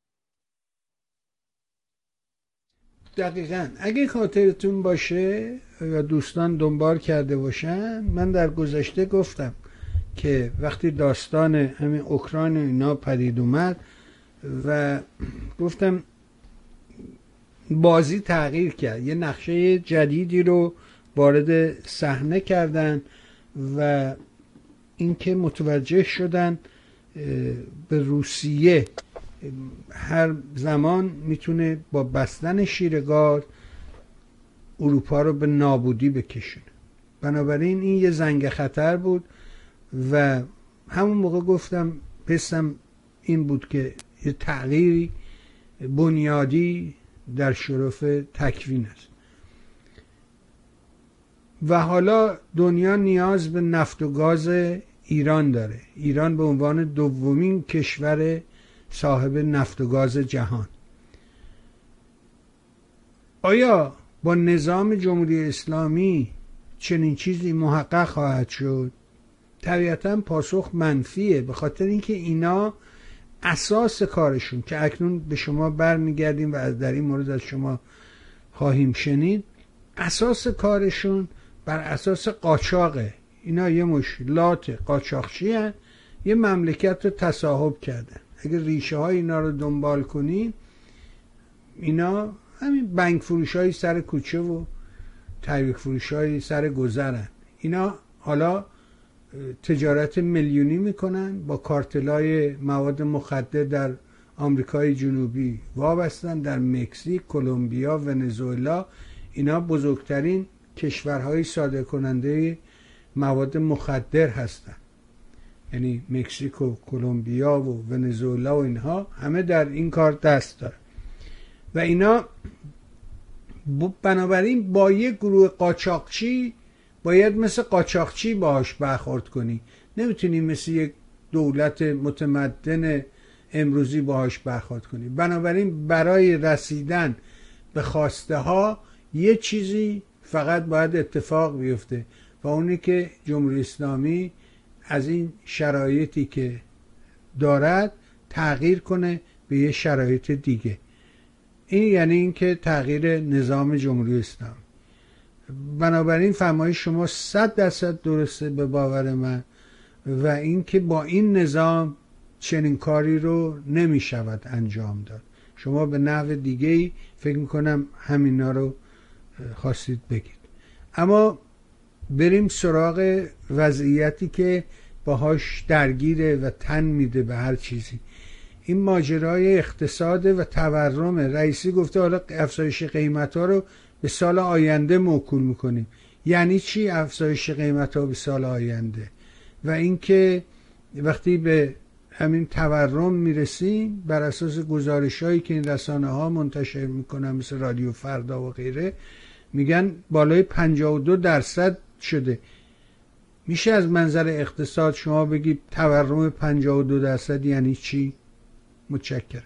دقیقاً اگه خاطرتون باشه و دوستان دنبال کرده باشن، من در گذشته گفتم که وقتی داستان همین اوکراین اینا پدید اومد و گفتم بازی تغییر کرد، یه نقشه جدیدی رو وارد صحنه کردن و اینکه متوجه شدن به روسیه هر زمان میتونه با بستن شیر گاز اروپا رو به نابودی بکشونه. بنابراین این یه زنگ خطر بود و همون موقع گفتم حسم این بود که یه تغییری بنیادی در شرف تکوین است و حالا دنیا نیاز به نفت و گاز ایران داره. ایران به عنوان دومین کشور صاحب نفت و گاز جهان. آیا با نظام جمهوری اسلامی چنین چیزی محقق خواهد شد؟ طبیعتا پاسخ منفیه، به خاطر اینکه اینا اساس کارشون که اکنون به شما برمیگردیم و از در این مورد از شما خواهیم شنید، اساس کارشون بر اساس قاچاقه. اینا یه مشکلات قاچاقچی هست، یه مملکت رو تصاحب کردن. اگر ریشه های اینا رو دنبال کنین، اینا همین بنک فروش های سر کوچه و تحریک فروش های سر گذرن. اینا حالا تجارت میلیونی میکنن با کارتلای مواد مخدر در آمریکای جنوبی وابستن، در مکزیک، کلمبیا، ونزوئلا. اینا بزرگترین کشورهای صادر کننده مواد مخدر هستن، یعنی مکزیک و کلمبیا و ونزوئلا و اینها همه در این کار دست دارن و اینا بنابراین با یک گروه قاچاقچی باید مثل قاچاقچی باهاش برخورد کنی. نمیتونی مثل یک دولت متمدن امروزی باهاش برخورد کنی. بنابراین برای رسیدن به خواسته ها یه چیزی فقط باید اتفاق بیفته و اونی که جمهوری اسلامی از این شرایطی که دارد تغییر کنه به یه شرایط دیگه. این یعنی اینکه تغییر نظام جمهوری اسلامی. بنابراین فرمایش شما 100% درسته به باور من، و اینکه با این نظام چنین کاری رو نمی شود انجام داد. شما به نحو دیگه‌ای فکر میکنم همینا رو خواستید بگید. اما بریم سراغ وضعیتی که باهاش درگیره و تن میده به هر چیزی. این ماجرای اقتصاد و تورم. رئیسی گفته حالا افزایش قیمت ها رو به سال آینده موکول میکنیم. یعنی چی افزایش قیمت ها به سال آینده؟ و اینکه وقتی به همین تورم میرسیم، بر اساس گزارش هایی که این رسانه ها منتشر میکنن مثل رادیو فردا و غیره، میگن بالای 52% شده. میشه از منظر اقتصاد شما بگی تورم 52% یعنی چی؟ متشکرم.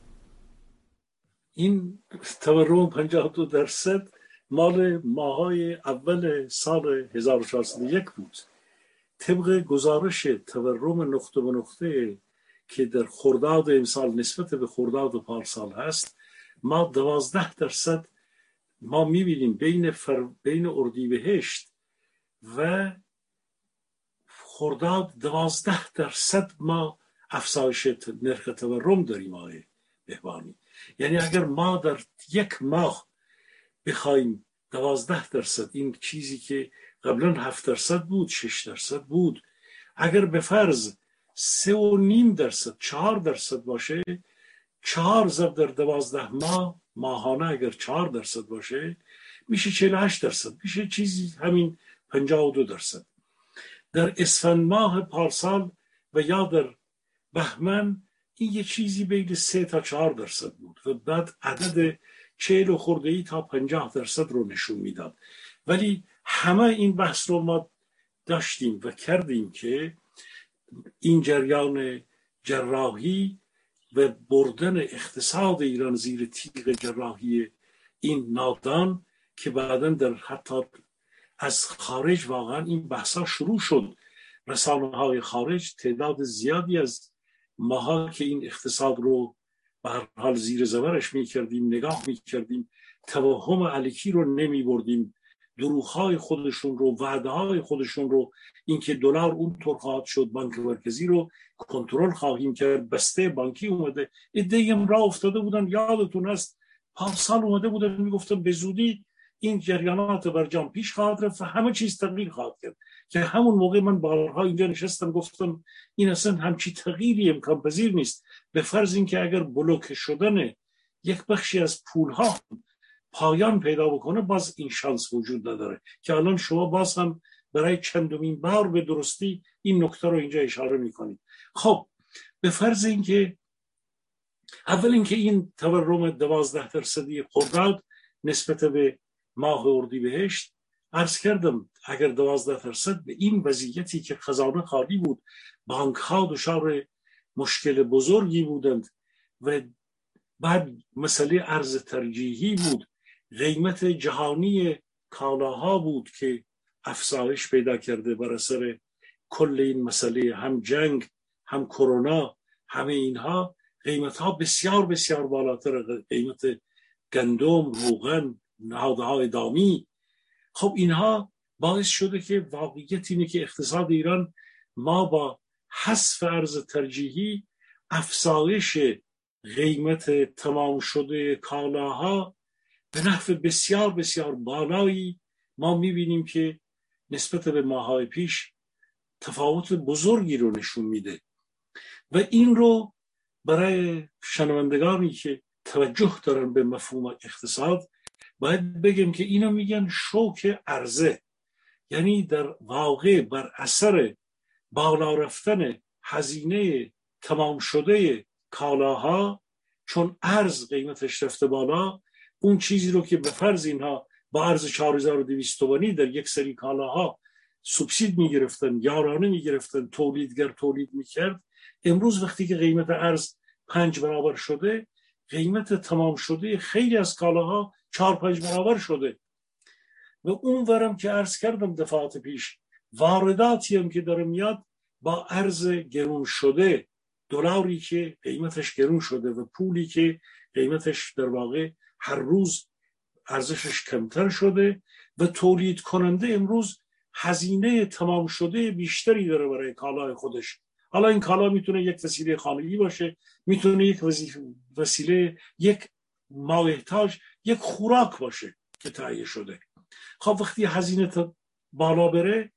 این تورم 52% مال ماهای اول سال 1401 بود. طبق گزارش تورم نقطه به نقطه که در خرداد امسال نسبت به خرداد و پارسال هست، ما 12% ما میبینیم بین اردیبهشت و خرداد 12% ما افزایش نرخ تورم داریم آقای بهبانی. یعنی اگر ما در یک ماه بخوایم 12%، این چیزی که قبلا 7% بود، 6% بود، اگر به فرض 3.5%، 4% باشه، 4 ضرب در 12 ماه ماهانه اگر 4% باشه میشه 48%، میشه چیزی همین 52%. در اسفند ماه پارسال و یا در بهمن این یه چیزی بین 3 تا 4% بود و بعد عدد 40 خورده ای تا 50% رو نشون میداد. ولی همه این بحث رو ما داشتیم و کردیم که این جریان جراحی و بردن اقتصاد ایران زیر تیغ جراحی این نادان که بعداً در حتی از خارج واقعا این بحثا شروع شد. رسانه های خارج تعداد زیادی از ماها که این اقتصاد رو به هر حال زیر زبرش میکردیم، نگاه میکردیم، توهم الکی رو نمیبردیم، دروغ‌های خودشون رو، وعده‌های خودشون رو، اینکه دلار اونطور خواهد شد، بانک مرکزی رو کنترل خواهیم کرد، بسته بانکی اومده، ایده راه افتاده بودن. یادتون هست پارسال اومده بودن میگفتن به زودی این جریانات برجام پیش خواهد رفت و همه چیز تغییر خواهد کرد. که همون موقع من بارها اینجا نشستم گفتم این اصلا همچی تغییری امکان پذیر نیست، به فرض اینکه اگر بلوک شدن یک بخشی از پولها پایان پیدا بکنه باز این شانس وجود نداره که الان شما باز هم برای چندمین بار به درستی این نکته رو اینجا اشاره میکنید. خب به فرض اینکه اول اینکه این تورم 12% خرداد نسبت به ماه اردیبهشت، عرض کردم اگر 12% به این وضعیتی که خزانه خالی بود، بانک ها دچار مشکل بزرگی بودند و بعد مسئله ارز ترجیحی بود، قیمت جهانی کالاها بود که افزایش پیدا کرده بر اثر کل این مسئله، هم جنگ هم کرونا، همه اینها قیمت ها بسیار بسیار بالاتر، قیمت گندم، روغن، نهادهای دامی. خب اینها باعث شده که واقعیت اینه که اقتصاد ایران ما با حذف ارز ترجیحی، افزایش قیمت تمام شده کالاها به نحو بسیار بسیار بالایی ما میبینیم که نسبت به ماه‌های پیش تفاوت بزرگی رو نشون میده. و این رو برای شنوندگانی که توجه دارن به مفهوم اقتصاد باید بگم که اینو میگن شوک عرضه، یعنی در واقع بر اثر بالا رفتن هزینه تمام شده کالاها، چون ارز قیمتش رفته بالا، اون چیزی رو که به فرض اینها با ارز 4200 تومانی در یک سری کالاها سوبسید میگرفتن، یارانه میگرفتن، تولیدگر تولید میکرد، امروز وقتی که قیمت ارز 5 برابر شده، قیمت تمام شده خیلی از کالاها 4-5 برابر شده. و اون ورم که عرض کردم دفعات پیش، وارداتی هم که داره میاد با ارز گرون شده، دلاری که قیمتش گرون شده و پولی که قیمتش در واقع هر روز ارزشش کمتر شده و تولید کننده امروز هزینه تمام شده بیشتری داره برای کالای خودش. حالا این کالا میتونه یک وسیله خانگی باشه، میتونه یک وسیله، یک مایحتاج، یک خوراک باشه که تهیه شده. خب وقتی هزینه بالا بره،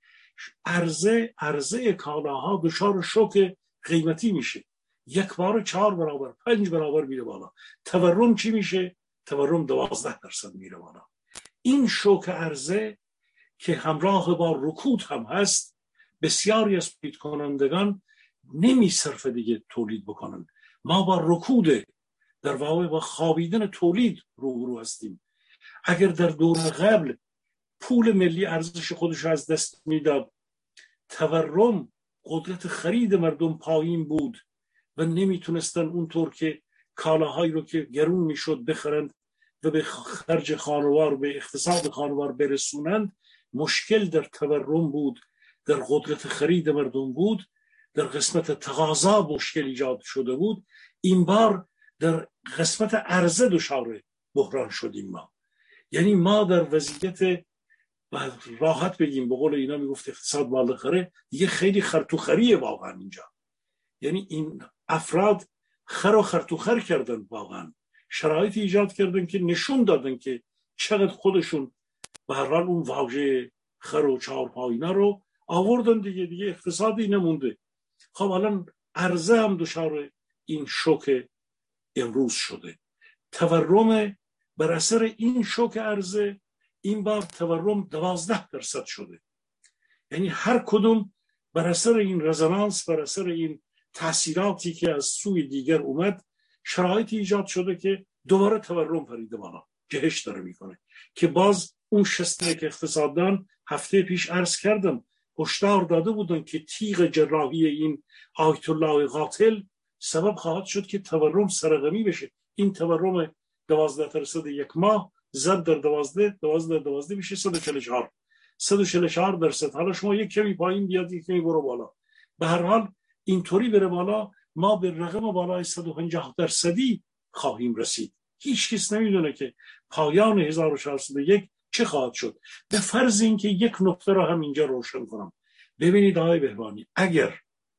عرضه کالاها دچار شوک قیمتی میشه، یک بار 4 برابر 5 برابر میره بالا. تورم چی میشه؟ تورم 12% میره بالا. این شوک عرضه که همراه با رکود هم هست، بسیاری از تولید کنندگان نمیصرف دیگه تولید بکنن. ما با رکود، در واقع با خوابیدن تولید روبرو هستیم. اگر در دور قبل پول ملی ارزش خودش از دست میداد، تورم، قدرت خرید مردم پایین بود و نمیتونستن اونطور که کالاهایی رو که گرون میشد بخرند و به خرج خانوار، به اقتصاد خانوار برسونند، مشکل در تورم بود، در قدرت خرید مردم بود، در قسمت تقاضا مشکل ایجاد شده بود. این بار در قسمت عرضه دچار بحران شدیم ما. یعنی ما در وضعیت، راحت بگیم به قول اینا میگفت اقتصاد بالخره، دیگه خیلی خرطوخریه واقعا اینجا. یعنی این افراد خر و خرطوخر کردن، واقعا شرایط ایجاد کردن که نشون دادن که چقدر خودشون به هر حال اون واژه خر و چهارپایینه رو آوردن دیگه اقتصادی نمونده. خب الان عرضه هم دچار این شوک امروز شده. تورم بر اثر این شوک عرضه این بار تورم 12% شده. یعنی هر کدوم بر اثر این رزونانس، بر اثر این تاثیراتی که از سوی دیگر اومد، شرایطی ایجاد شده که دوباره تورم پریده بالا، جهش داره میکنه که باز اون شستنه که اقتصاددان هفته پیش عرض کردم هشدار داده بودن که تیغ جراحی این آیت الله قاتل سبب خواهد شد که تورم سرقمی بشه. این تورم 12% یک ماه زد در 12 میشه 144%. حالا شما یک کمی پایین بیاد، یک کمی برو بالا، به هر حال اینطوری بره بالا ما به رقم بالای 150% خواهیم رسید. هیچ کس نمیدونه که پایان 1401 چه خواهد شد. به فرض اینکه یک نکته را هم اینجا روشن کنم. ببینید آقای بهبانی، اگر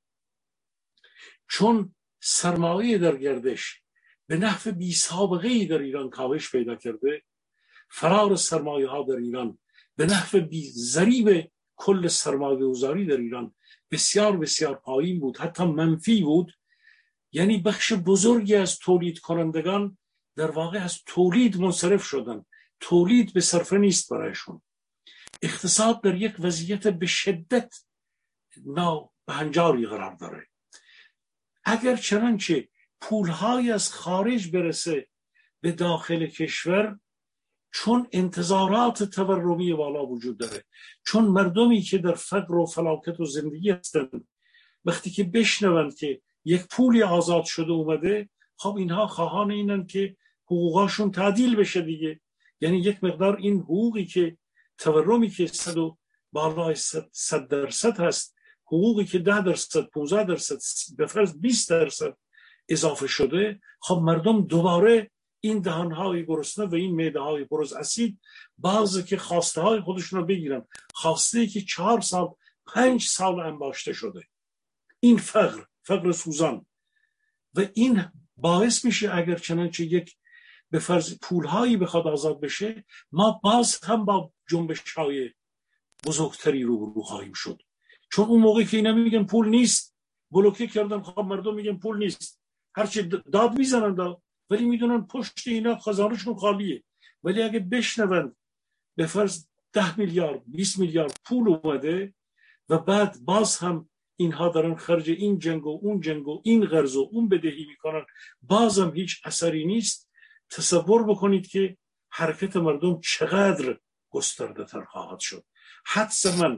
چون سرمایه در گردش به نحو بی سابقه‌ای در ایران کاهش پیدا کرده، فرار سرمایه ها در ایران به نحو بی ضریب کل سرمایه گذاری در ایران بسیار بسیار پایین بود، حتی منفی بود. یعنی بخش بزرگی از تولید کنندگان در واقع از تولید منصرف شدن، تولید به صرفه نیست برایشون. اقتصاد در یک وضعیت به شدت نابهنجاری قرار داره. اگر چنانچه پولهای از خارج برسه به داخل کشور، چون انتظارات تورمی بالا وجود داره، چون مردمی که در فقر و فلاکت و زندگی هستند وقتی که بشنوند که یک پولی آزاد شده اومده، خب اینها خواهان اینن که حقوقاشون تعدیل بشه دیگه. یعنی یک مقدار این حقوقی که تورمی که بالای 100% هست، حقوقی که 10%، 15%، به فرض 20% اضافه شده، خب مردم دوباره این دهانهای گرسنه و این معده‌های پر از اسید بعضی که خواسته های خودشون رو بگیرن، خواسته که 4 سال 5 سال انباشته شده، این فقر سوزان، و این باعث میشه اگر چنانچه یک به فرض پولهایی بخواد آزاد بشه، ما باز هم با جنبش های بزرگتری روبرو خواهیم شد. چون اون موقعی که اینا میگن پول نیست، بلوکه کردن، خب مردم میگن پول نیست، هرچی داد میزنن ولی میدونن پشت اینا خزانه‌شون خالیه. ولی اگه بشنون به فرض 10 میلیارد 20 میلیارد پول اومده و بعد باز هم اینها دارن خرج این جنگ و اون جنگ و این قرض و اون بدهی میکنن، بازم هیچ اثری نیست. تصور بکنید که حرکت مردم چقدر گسترده تر خواهد شد. حدس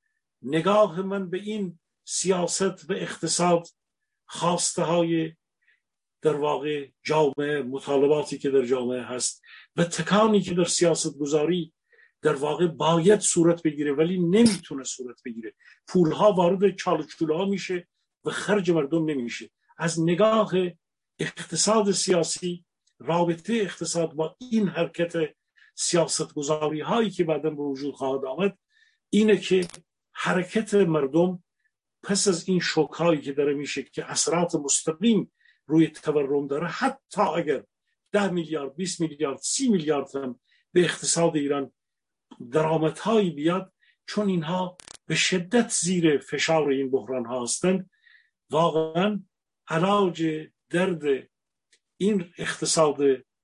نگاه من به این سیاست و اقتصاد، خواسته های در واقع جامعه، مطالباتی که در جامعه هست و تکانی که در سیاست گذاری در واقع باید صورت بگیره ولی نمیتونه صورت بگیره. پولها وارد چال چوله ها میشه و خرج مردم نمیشه. از نگاه اقتصاد سیاسی، رابطه اقتصاد با این حرکت سیاست گذاری هایی که بعداً به وجود خواهد آمد اینه که حرکت مردم پس از این شوک هایی که داره میشه که اثرات مستقیم روی تورم داره، حتی اگر 10 میلیارد 20 میلیارد 30 میلیارد هم به اقتصاد ایران درآمدهایی بیاد، چون اینها به شدت زیر فشار این بحران ها هستند، واقعا علاج درد این اقتصاد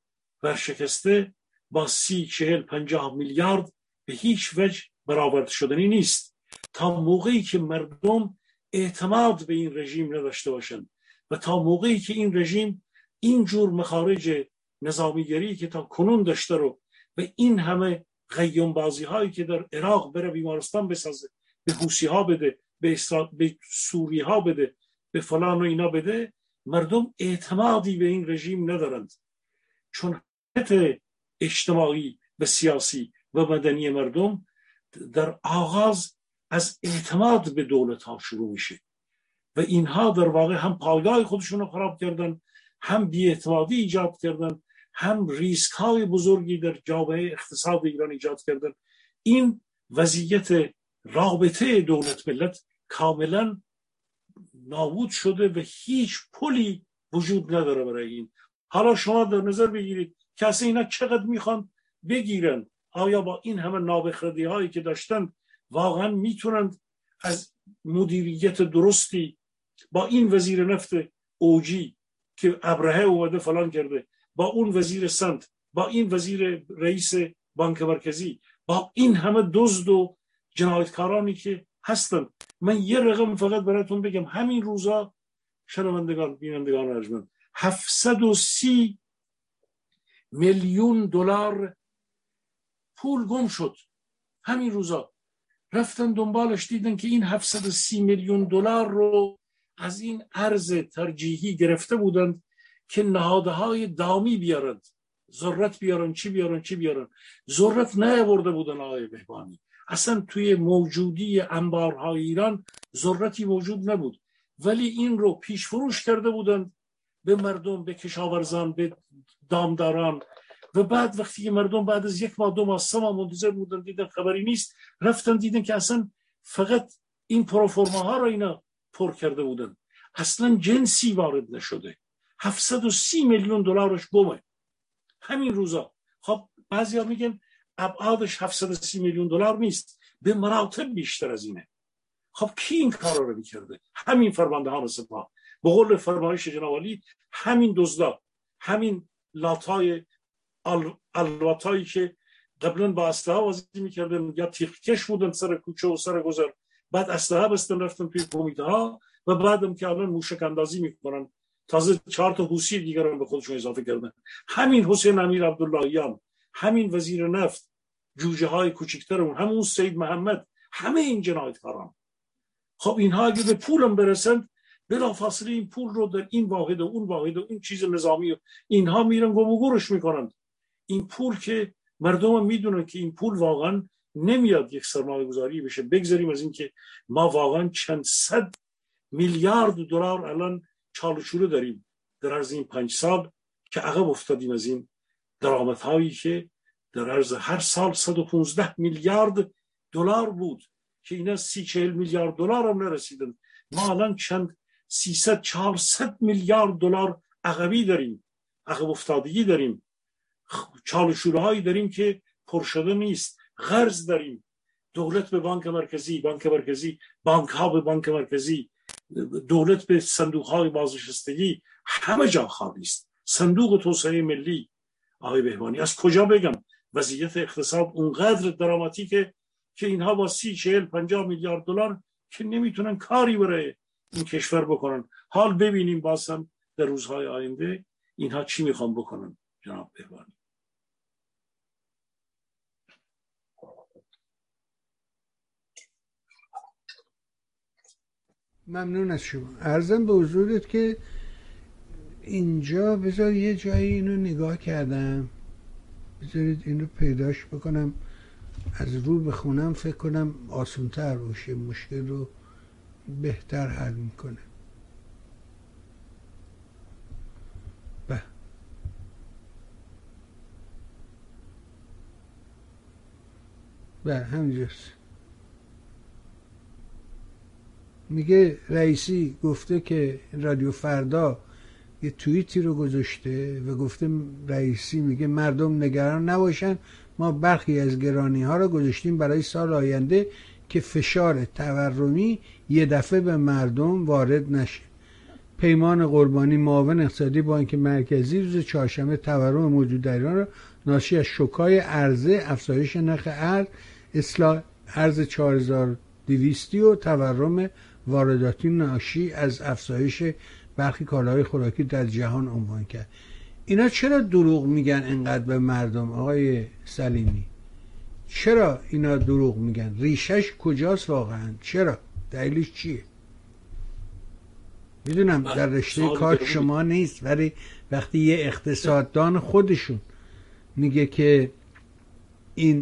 ورشکسته با 30 40 50 میلیارد به هیچ وجه برآورده شدنی نیست. تا موقعی که مردم اعتماد به این رژیم نداشته باشند و تا موقعی که این رژیم اینجور مخارج نظامیگری که تا کنون داشته رو و این همه قیوم بازی هایی که در عراق بره بیمارستان بسازه، به حوثی ها بده، به سوری ها بده، به فلان و اینا بده، مردم اعتمادی به این رژیم ندارند. چون حرکت اجتماعی و سیاسی و مدنی مردم در آغاز از اعتماد به دولت ها شروع میشه و اینها در واقع هم پایگاه خودشون رو خراب کردن، هم بی‌اعتمادی ایجاد کردن، هم ریسک های بزرگی در جامعه اقتصاد ایران ایجاد کردن. این وضعیت رابطه دولت ملت کاملا نابود شده و هیچ پلی وجود نداره برای این. حالا شما در نظر بگیرید کسی اینا چقدر میخوان بگیرن، آیا با این همه نابخردی هایی که داشتن واقعا میتونند از مدیریت درستی با این وزیر نفت اوجی که ابرهه اومده فلان کرده، با اون وزیر سنت، با این وزیر رئیس بانک مرکزی، با این همه دزد و جنایتکارانی که هستن. من یه رقم فقط براتون بگم، همین روزا شنوندگان بینندگان ارجمند، 730 میلیون دلار پول گم شد. همین روزا رفتن دنبالش، دیدن که این 730 میلیون دلار رو از این ارز ترجیحی گرفته بودند که نهادهای دامی بیارند، ذرت بیارن، چی بیارن. ذرت نیاورده بودن آقای بهبانی. اصلا توی موجودی انبارهای ایران ذرتی موجود نبود، ولی این رو پیش فروش کرده بودند به مردم، به کشاورزان، به دامداران. و بعد وقتی که مردم بعد از 1 ماه 2 ماه 3 ماه منتظر بودن، دیدن خبری نیست، رفتن دیدن که اصلا فقط این پروفورماها رو اینا پر کرده بودن، اصلا جنسی وارد نشده. 730 میلیون دلارش گمه همین روزا. خب بعضیا میگن ابعادش 730 میلیون دلار نیست، به مراتب بیشتر از اینه. خب کی این کارا رو میکرده؟ همین فرماندهان سپاه، به قول فرمایش جناب عالی، همین دزدا، همین لاتای الواتایی که قبلا با اسلحه بازی میکردن یا تیغکش بودن سر کوچه و سر گذر، بعد اسلحه بستن رفتن توی کمیته ها، و بعدم که الان موشک اندازی میکنن، تازه 4 تا حوثی دیگر هم به خودشون اضافه کردن. همین حسین امیر عبداللهیان، همین وزیر نفت، جوجه های کوچکترمون، همون سید محمد، همه این جنایتکاران. خب اینها اگه به پولم برسند، بلافاصله این پول رو در این واحد و اون واحد و این چیز نظامی اینها میرن گم و گورش میکنند. این پول که مردم میدونن که این پول واقعا نمیاد یک سرمایه گذاری بشه، بگذاریم از این که ما واقعا چند صد میلیارد دلار الان چالشوره داریم در عرض این 5 سال که عقب افتادیم از این درآمدهایی که در عرض هر سال 115 میلیارد دلار بود که اینا 30-40 میلیارد دلار هم نرسیدن. ما الان چند 300-400 میلیارد دلار عقبی داریم، عقب افتادگی داریم، چالشوره هایی داریم که پرشده نیست، قرض داریم، دولت به بانک مرکزی، بانک ها به بانک مرکزی، دولت به صندوق های بازنشستگی، همه جا خالی است. صندوق توسعه ملی آقای بهبانی از کجا بگم؟ وضعیت اقتصاد اونقدر دراماتیکه که اینها با 30-40-50 میلیارد دلار که نمیتونن کاری برای این کشور بکنن. حال ببینیم بازم در روزهای آینده اینها چی میخوان بکنن. جناب بهبانی. ممنون از شما. عرضم به حضورت که اینجا بذار یه جایی اینو نگاه کردم، بذارید این رو پیداش بکنم، از رو بخونم فکر کنم آسان‌تر باشه، مشکل رو بهتر حل میکنه. همینجاست. میگه رئیسی گفته که رادیو فردا یه توییتی رو گذاشته و گفته رئیسی میگه مردم نگران نباشن، ما برخی از گرانی ها رو گذاشتیم برای سال آینده که فشار تورمی یه دفعه به مردم وارد نشه. پیمان قربانی، معاون اقتصادی بانک مرکزی، روز چهارشنبه تورم موجود در ایران را ناشی از شوک‌های عرضه، افزایش نرخ ارز، اصلاح ارز 4200 و تورم وارداتی ناشی از افزایش برخی کالاهای خوراکی در جهان عنوان کرد. اینا چرا دروغ میگن اینقدر به مردم آقای سلیمی؟ چرا اینا دروغ میگن؟ ریشش کجاست واقعا؟ چرا؟ دلیلش چیه؟ میدونم در رشته کار شما نیست، ولی وقتی یه اقتصاددان خودشون میگه که این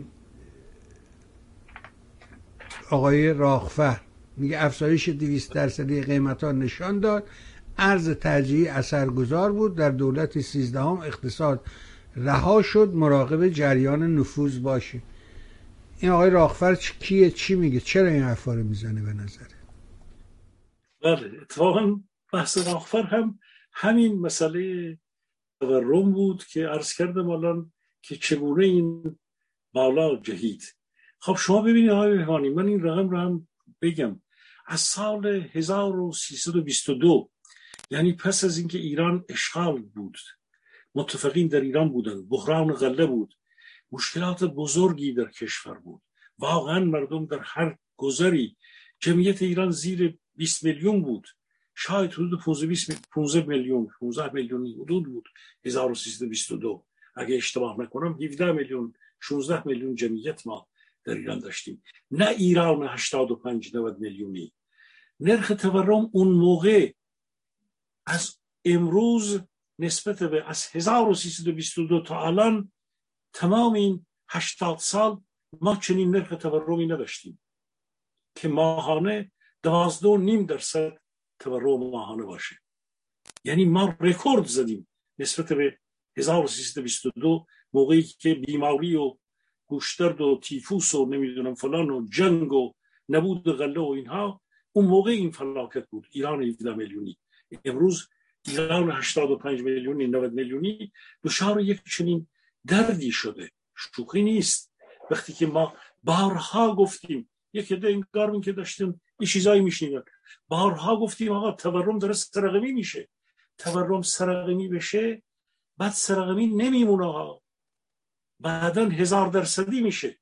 آقای راغفر میگه افزایش 200% قیمت ها نشان داد ارز ترجیحی اثرگذار بود، در دولت 13 اقتصاد رها شد، مراقب جریان نفوذ باشیم. این آقای راغفر کیه؟ چی میگه؟ چرا این حرفا رو میزنه به نظره؟ بله، اتفاقا بحث راغفر هم همین مسئله تورم بود که عرض کردم الان که چگونه این بالا جهید. خب شما ببینید آقای بهبانی، من این رقم رو هم بگم. از سال 1322 یعنی پس از اینکه ایران اشغال بود، متفقین در ایران بودن، بحران غله بود، مشکلات بزرگی در کشور بود، واقعا مردم در هر گذری، جمعیت ایران زیر 20 میلیون بود، شاید حدود 15 میلیون 15 میلیونی حدود بود 1322 اگه اشتباه نکنم، 17 میلیون 16 میلیون جمعیت ما در ایران داشتیم، نه ایران 85 90 میلیونی. نرخ تورم اون موقع از امروز نسبت به از 1322 تا الان تمام این 80 سال ما چنین نرخ تورمی نداشتیم که ماهانه 12.5% تورم ماهانه باشه. یعنی ما رکورد زدیم نسبت به 1322 موقعی که بیماری و گوشترد و تیفوس و نمیدونم فلان و جنگ و نبود غله و اینها، اون موقع این فلاکت بود. ایران 17 میلیونی، امروز ایران 85 میلیونی 90 میلیونی دچار یک چنین دردی شده. شوخی نیست. وقتی که ما بارها گفتیم، یک عده انگار که داشتیم این چیزایی میشنیدن، بارها گفتیم آقا تورم داره سرقمی میشه، تورم سرقمی بشه بعد سرقمی نمیمونه ها، بعدن 1000% میشه.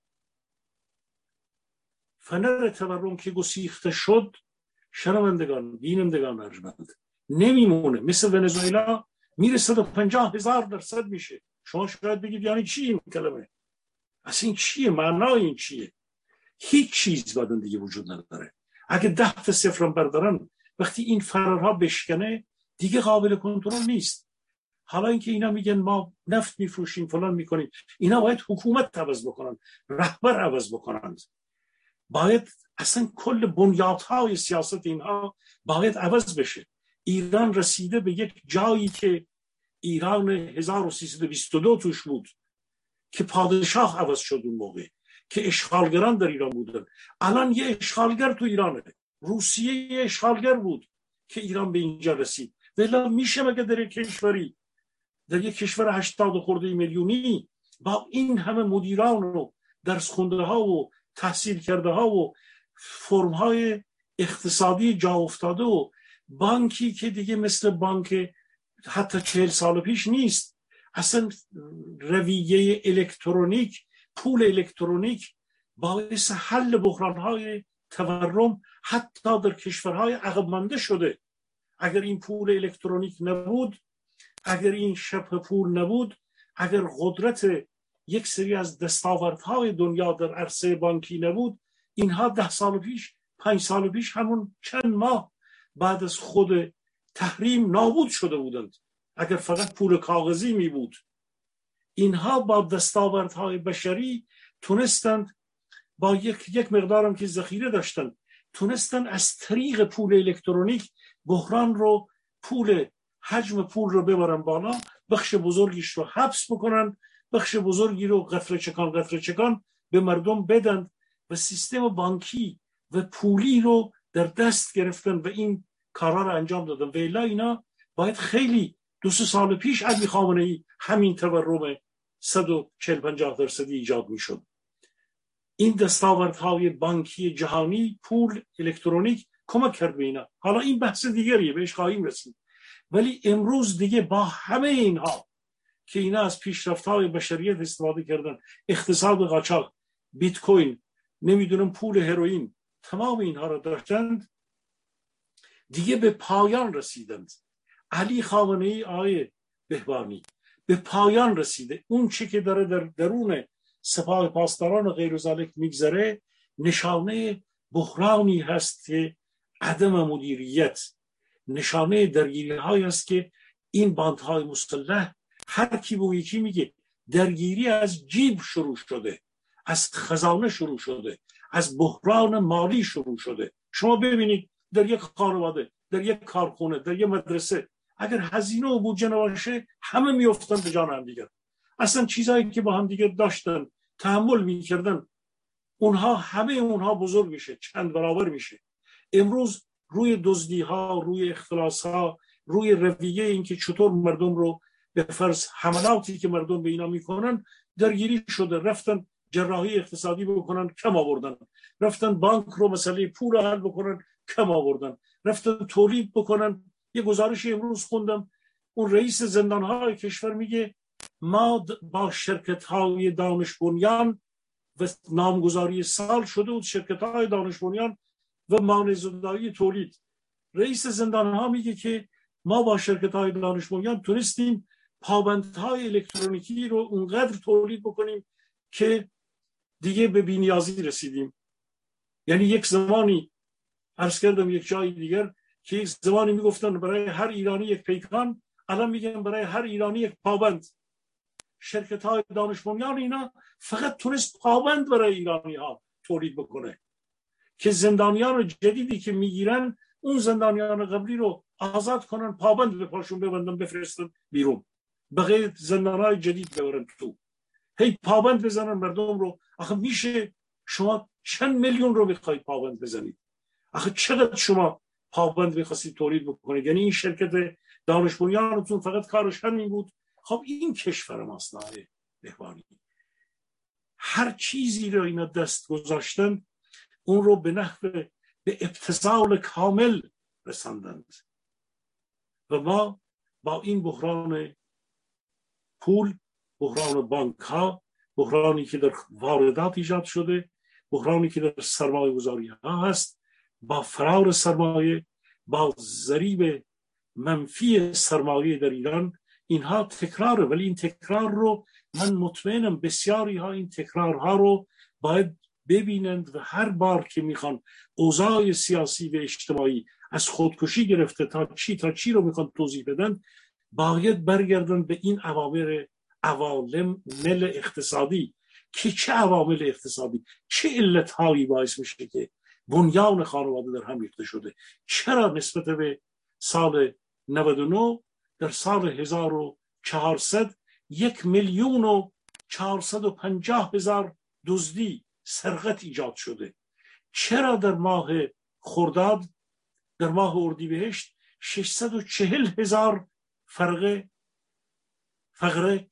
فنر تورم که گسیخته شد، شنوندگان بینندگان ارجمند، نمیمونه. مثل ونزوئلا میره 150,000% میشه. شما شاید بگید یعنی چی این کلمه؟ اصلا این چیه؟ معنای این چیه؟ هیچ چیز بعدن دیگه وجود نداره. اگه 10 تا صفرم بردارن، وقتی این فرارها بشکنه دیگه قابل کنترل نیست. حالا اینکه اینا میگن ما نفت میفروشیم فلان میکنیم، اینا باید حکومت عوض بکنن، رهبر عوض بکنند، باید اصلا کل بنیادهای سیاست اینها باید عوض بشه. ایران رسیده به یک جایی که ایران 1322 توش بود که پادشاه عوض شد، اون موقع که اشغالگران در ایران بودن. الان یه اشغالگر تو ایرانه، روسیه یه اشغالگر بود که ایران به اینجا رسید. ولی میشه مگه در یک کشوری، در یک کشور 80 خورده میلیونی با این همه مدیران و درس خونده ها و تحصیل کرده ها و فرم های اقتصادی جا افتاده و بانکی که دیگه مثل بانک حتی 40 سال پیش نیست، اصلا رویه الکترونیک، پول الکترونیک باعث حل بحران‌های تورم حتی در کشورهای عقب مانده شده. اگر این پول الکترونیک نبود، اگر این شبه پول نبود، اگر قدرت یک سری از دستاوردهای دنیا در عرصه بانکی نبود، اینها 10 سال پیش 5 سال پیش همون چند ماه بعد از خود تحریم نابود شده بودند. اگر فقط پول کاغذی می بود، اینها با دستاوردهای بشری تونستند، با یک مقدارم که ذخیره داشتند، تونستند از طریق پول الکترونیک بحران رو، حجم پول رو ببرن بالا، بخش بزرگیش رو حبس بکنن، بخش بزرگی رو قطره چکان به مردم بدن و سیستم بانکی و پولی رو در دست گرفتن و این کارا رو انجام دادن. و الا اینا باید خیلی 2 سال پیش علی خامنه‌ای همین تورم 140-50% ایجاد میشد. این دستاوردهای بانکی جهانی، پول الکترونیک کمک کرد به اینا. حالا این بحث دیگریه، بهش خواهیم رسید. ولی امروز دیگه با همه اینها که اینا از پیشرفت‌های بشریت استفاده کردن، اقتصاد قاچاق، بیت کوین، نمیدونم پول هروئین، تمام اینها رو داشتند، دیگه به پایان رسیدند. علی خامنه‌ای، آقای بهبانی، به پایان رسیده. اون چی که داره در درون سپاه پاسداران و غیر ذالک میگذره نشانه بحرانی هست که عدم مدیریت، نشانه درگیری های است که این باندهای مسلح، هر کی به یکی میگه درگیری از جیب شروع شده، از خزانه شروع شده، از بحران مالی شروع شده. شما ببینید در یک خانواده، در یک کارخونه، در یک مدرسه، اگر هزینه و بودجه نباشه همه میافتن به جان هم دیگر. اصلا چیزایی که با هم دیگر داشتن تحمل میکردن، همه اونها بزرگ میشه، چند برابر میشه. امروز روی دزدی ها، روی اختلاس ها، روی رویه این که چطور مردم رو به فرض حملاتی که مردم به اینا میکنن درگیری شده. رفتن جراحی اقتصادی بکنن، کم آوردن. رفتن بانک رو مسئله پول حل بکنن، کم آوردن. رفتن تولید بکنن، یه گزارشی امروز خوندم، اون رئیس زندانهای کشور میگه ما با شرکت‌های دانش بنیان و نامگذاری سال شده بود شرکت‌های دانش بنیان و مانع‌زدایی تولید. رئیس زندانها میگه که ما با شرکت‌های دانش بنیان تونستیم پابندهای الکترونیکی رو اونقدر تولید بکنیم که دیگه به بی‌نیازی رسیدیم. یعنی یک زمانی عرض کردم یک جای دیگر که یک زمانی میگفتن برای هر ایرانی یک پیکان، الان میگن برای هر ایرانی یک پابند. شرکت‌های دانش بنیان اینا فقط تونست پابند برای ایرانی‌ها تولید بکنه که زندانیان جدیدی که میگیرن اون زندانیان قبلی رو آزاد کنن، پابند به پاشون ببندن، بفرستن بیرون، بقیه زندانهای جدید ببرن تو، هی پابند بزنن مردم رو. آخه میشه شما چند میلیون رو میخواید پابند بزنید؟ آخه چقدر شما پابند میخواستید تولید بکنید؟ یعنی این شرکت دانش بنیانتون فقط کارش همین بود؟ خب این کشور ماست آقای بهبانی. هر چیزی رو اینا دست گذاشتن اون رو به نحو به ابتذال کامل رساندند و ما با این بحران پول، بحران بانک ها، بحرانی که در واردات ایجاد شده، بحرانی که در سرمایه گذاری ها هست، با فرار سرمایه، با ضریب منفی سرمایه در ایران، اینها تکراره. ولی این تکرار رو من مطمئنم بسیاری ها این تکرارها رو باید ببینند و هر بار که میخوان اوضاع سیاسی و اجتماعی از خودکشی گرفته تا چی رو میخوان توضیح بدن، باید برگردن به این عوامل اقتصادی که چه عوامل اقتصادی، چه علتهایی باعث میشه که بنیان خانواده در هم ریخته شده. چرا نسبت به سال 99 در سال 1400 1,450,000 دزدی، سرقت ایجاد شده؟ چرا در ماه خرداد، در ماه اردیبهشت 640,000 فقره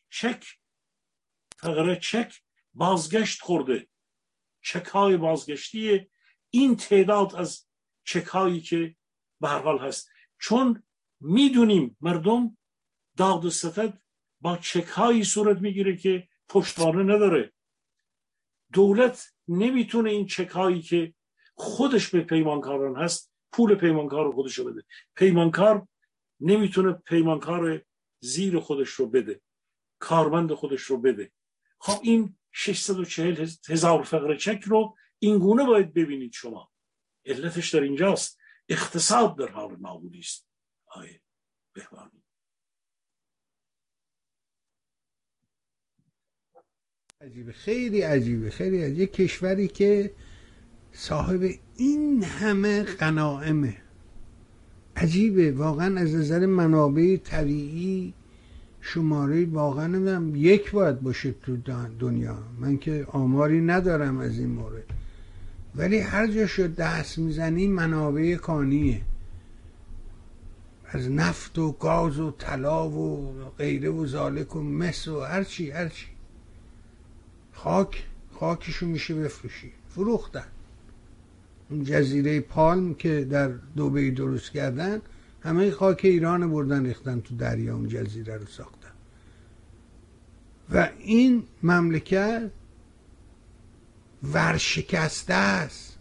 چک بازگشت خورده؟ چک های بازگشتی این تعداد از چک هایی که به هر حال هست، چون میدونیم مردم داد و ستد با چک هایی صورت میگیره که پشتوانه نداره. دولت نمیتونه این چک هایی که خودش به پیمانکاران هست پول پیمانکار رو خودش رو بده. پیمانکار نمیتونه پیمانکار زیر خودش رو بده، کارمند خودش رو بده. خب این 640,000 فقره چک رو این گونه باید ببینید شما. علتش در اینجاست. اقتصاد در حال نابودی است آقای بهبانی. عجیبه، خیلی عجیبه، خیلی عجیبه. یک کشوری که صاحب این همه غنائمه، عجیبه واقعا. از نظر منابع طبیعی شماره واقعا نمیدونم یک باید باشه تو دنیا، من که آماری ندارم از این مورد، ولی هر جا شد دست میزنی منابع کانیه، از نفت و گاز و طلا و غیره و ذالک و مس و هرچی خاکشو میشه بفروشی. فروختن. اون جزیره پالم که در دبی درست کردن همه خاک ایران بردن ریختن تو دریا، اون جزیره رو ساختن. و این مملکت ورشکسته است.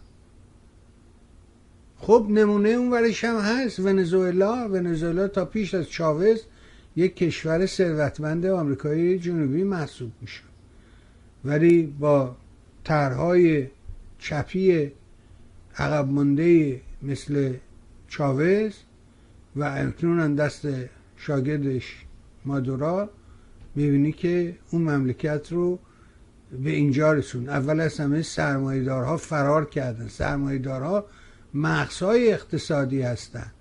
خب نمونه اون ورش هم هست، ونزوئلا تا پیش از چاوز یک کشور ثروتمند آمریکای جنوبی محسوب میشد، ولی با طرحهای چپی عقب مانده مثل چاوز و اکنون دست شاگردش مادورا میبینی که اون مملکت رو به اینجا رسون. اول از همه سرمایه‌دارها فرار کردن. سرمایه‌دارها مغزهای اقتصادی هستن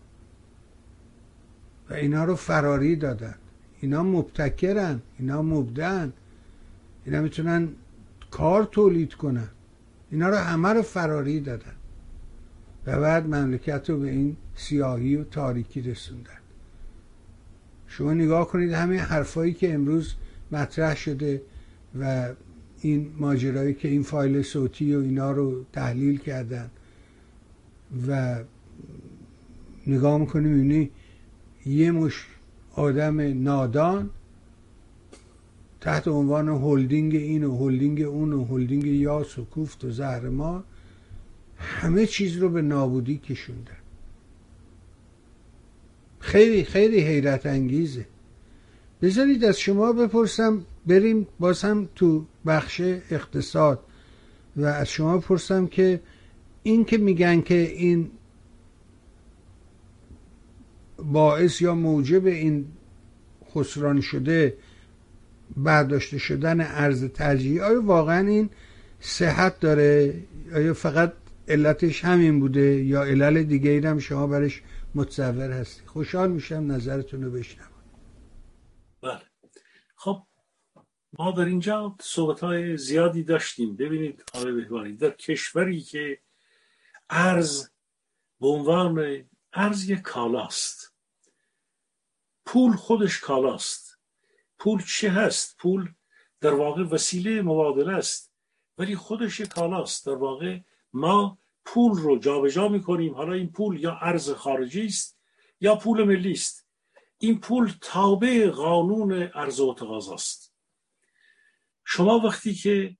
و اینا رو فراری دادن. اینا مبتکرن، اینا مبدعن، اینا میتونن کار تولید کنن. اینا رو همه رو فراری دادن و بعد مملکت رو به این سیاهی و تاریکی رسوندن. شما نگاه کنید همین حرفایی که امروز مطرح شده و این ماجرایی که این فایل صوتی و اینا رو تحلیل کردن و نگاه میکنی میبینی یه مش آدم نادان تحت عنوان هلدینگ این و هلدینگ اون و هلدینگ یاس و کوفت و زهرمار همه چیز رو به نابودی کشوندن. خیلی خیلی حیرت انگیزه. بذارید از شما بپرسم، بریم باز هم تو بخش اقتصاد و از شما بپرسم که این که میگن که این باعث یا موجب این خسران شده برداشته شدن ارز ترجیحی، آیا واقعا این صحت داره؟ آیا فقط علتش همین بوده یا علل دیگه ای هم شما برش متصور هستی؟ خوشحال میشم نظرتون رو بشنوم. بله، خب ما در اینجا صحبت‌های زیادی داشتیم. ببینید آقای بهبانی، در کشوری که ارز به عنوان ارز یک کالاست، پول خودش کالاست. پول چه هست؟ پول در واقع وسیله مبادله است، ولی خودش یک کالاست. در واقع ما پول رو جابجا می‌کنیم. حالا این پول یا ارز خارجی است یا پول ملی است. این پول تابع قانون عرضه و تقاضا است. شما وقتی که